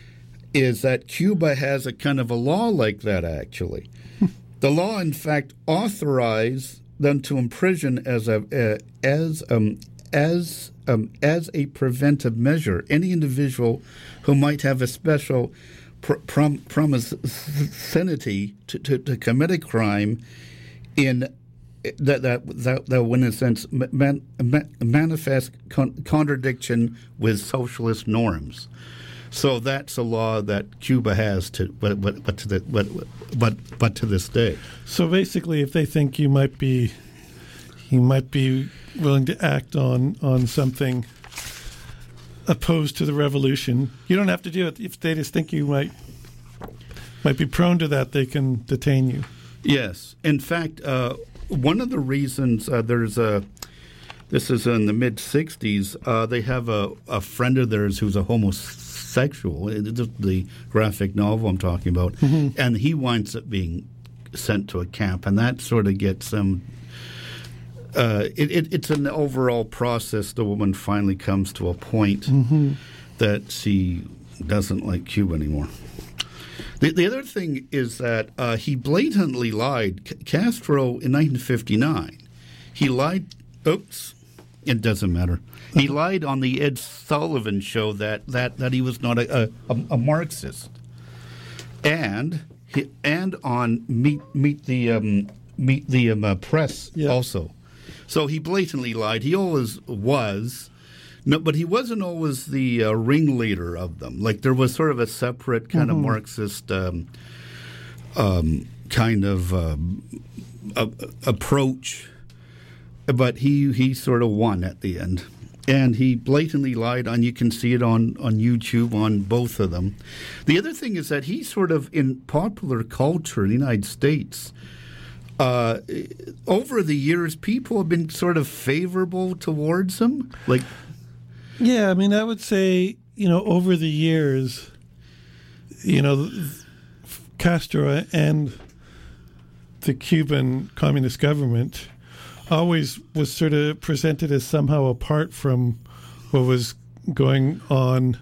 is that Cuba has a kind of a law like that. Actually, the law, in fact, authorized them to imprison as a uh, as um, as um, as a preventive measure any individual who might have a special pr- prom- promiscuity to, to, to commit a crime in that that that, that in a sense man, man, manifest con- contradiction with socialist norms. So that's a law that Cuba has to, but but but to the but but but to this day. So basically, if they think you might be, you might be willing to act on on something opposed to the revolution, you don't have to do it. If they just think you might might be prone to that, they can detain you. Yes, in fact, uh, one of the reasons uh, there's a. This is in the mid sixties. Uh, they have a, a friend of theirs who's a homosexual. It's the graphic novel I'm talking about, mm-hmm. and he winds up being sent to a camp, and that sort of gets them. Uh, it, it, it's an overall process. The woman finally comes to a point mm-hmm. that she doesn't like Cuba anymore. The, the other thing is that uh, he blatantly lied. C- Castro in nineteen fifty-nine, he lied. Oops. It doesn't matter. He lied on the Ed Sullivan show that, that, that he was not a, a, a Marxist, and he, and on meet meet the um, meet the um, uh, press yeah. also. So he blatantly lied. He always was, no, but he wasn't always the uh, ringleader of them. Like there was sort of a separate kind mm-hmm. of Marxist um, um, kind of um, a, a approach. But he, he sort of won at the end. And he blatantly lied on, you can see it on, on YouTube on both of them. The other thing is that he sort of, in popular culture in the United States, uh, over the years, people have been sort of favorable towards him. Like, yeah, I mean, I would say, you know, over the years, you know, Castro and the Cuban Communist government always was sort of presented as somehow apart from what was going on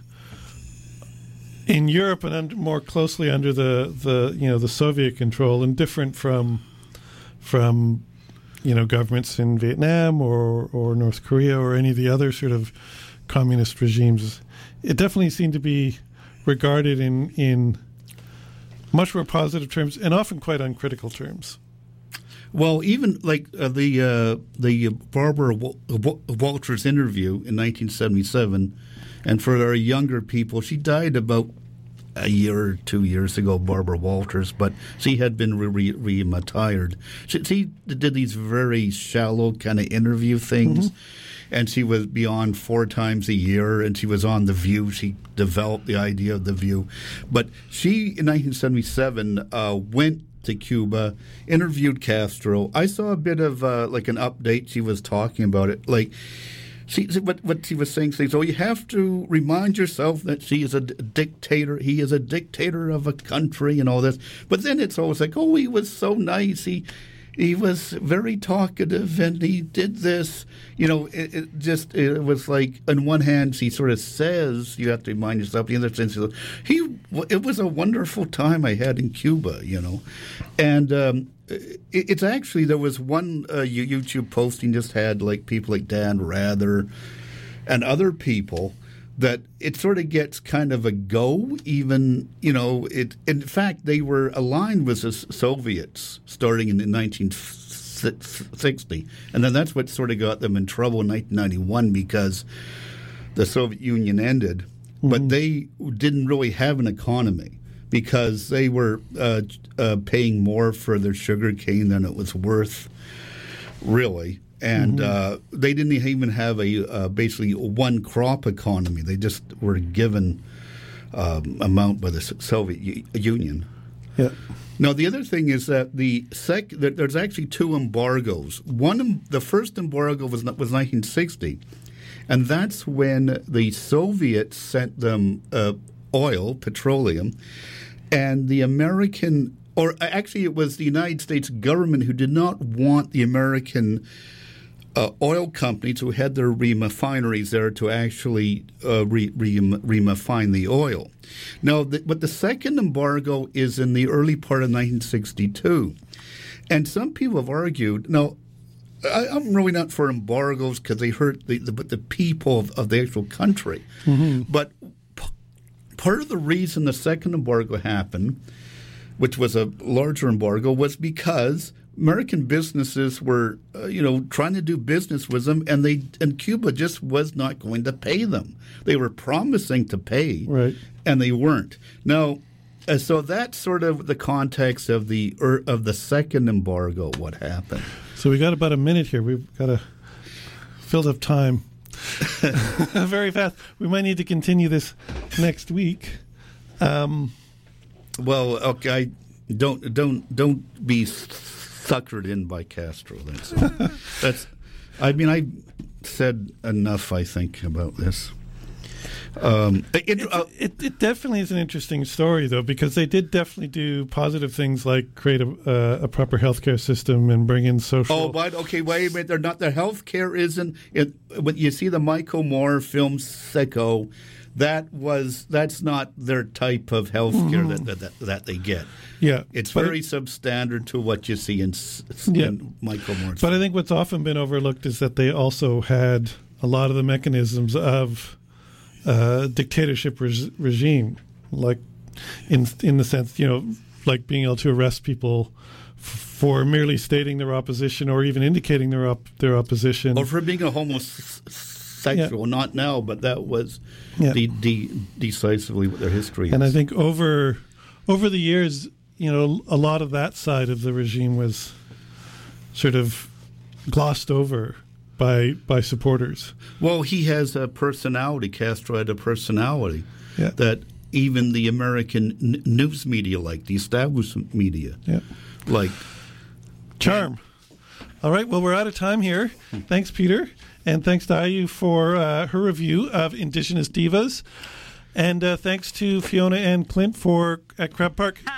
in Europe and under, more closely under the, the you know the Soviet control, and different from from you know governments in Vietnam or or North Korea or any of the other sort of communist regimes. It definitely seemed to be regarded in in much more positive terms and often quite uncritical terms. Well, even like uh, the uh, the Barbara Walters interview in nineteen seventy-seven, and for our younger people, she died about a year or two years ago, Barbara Walters, but she had been re- re- retired. She, she did these very shallow kind of interview things, mm-hmm. and she was beyond four times a year, and she was on The View. She developed the idea of The View. But she, in nineteen seventy-seven, uh, went to Cuba, interviewed Castro. I saw a bit of uh, like an update. She was talking about it. Like, she, what, what she was saying, saying, so you have to remind yourself that she is a d- dictator. He is a dictator of a country and all this. But then it's always like, oh, he was so nice. He he was very talkative and he did this. You know, it, it just, it was like, on one hand, she sort of says, you have to remind yourself. The other sense, he, it was a wonderful time I had in Cuba, you know. And um, it, it's actually, there was one uh, YouTube posting just had like people like Dan Rather and other people that it sort of gets kind of a go, even, you know, it. In fact, they were aligned with the Soviets starting in nineteen sixty. And then that's what sort of got them in trouble in nineteen ninety-one because the Soviet Union ended. Mm-hmm. But they didn't really have an economy because they were uh, uh, paying more for their sugar cane than it was worth, really. And mm-hmm. uh, they didn't even have a uh, basically a one crop economy. They just were given um, amount by the Soviet U- Union. Yeah. Now the other thing is that the sec that there's actually two embargoes. One, the first embargo was was nineteen sixty, and that's when the Soviets sent them uh, oil, petroleum, and the American, or actually it was the United States government who did not want the American Uh, oil companies who had their refineries there to actually uh, re- re- refine the oil. Now, the, but the second embargo is in the early part of nineteen sixty-two. And some people have argued, now, I, I'm really not for embargoes because they hurt the, the, the people of, of the actual country. Mm-hmm. But p- part of the reason the second embargo happened, which was a larger embargo, was because American businesses were, uh, you know, trying to do business with them, and they and Cuba just was not going to pay them. They were promising to pay, right, and they weren't. Now, uh, so that's sort of the context of the er, of the second embargo. What happened? So we got about a minute here. We've got to fill up time very fast. We might need to continue this next week. Um, well, okay, don't don't don't be suckered in by Castro. That's, that's. I mean, I said enough, I think, about this. Um, it, uh, it, it definitely is an interesting story, though, because they did definitely do positive things like create a, uh, a proper healthcare system and bring in social. Oh, but okay, wait a minute. They're not. Their healthcare isn't. It, when you see the Michael Moore film Sicko, that was that's not their type of health care Mm-hmm. that, that that they get. Yeah, It's but very it- substandard to what you see in, s- Yeah. in Michael Moore's. But I think what's often been overlooked is that they also had a lot of the mechanisms of uh, dictatorship res- regime, like in in the sense, you know, like being able to arrest people f- for merely stating their opposition or even indicating their op- their opposition. or for being a homosexual, not now, but that was Yeah. de- de- decisively what their history is. And I think over over the years, you know, a lot of that side of the regime was sort of glossed over by by supporters. Well, he has a personality. Castro had a personality Yeah. that even the American n- news media, like the establishment media, Yeah. like. Charm. All right. Well, we're out of time here. Thanks, Peter. And thanks to Ayu for uh, her review of Indigenous Divas. And uh, thanks to Fiona and Clint for at Crab Park.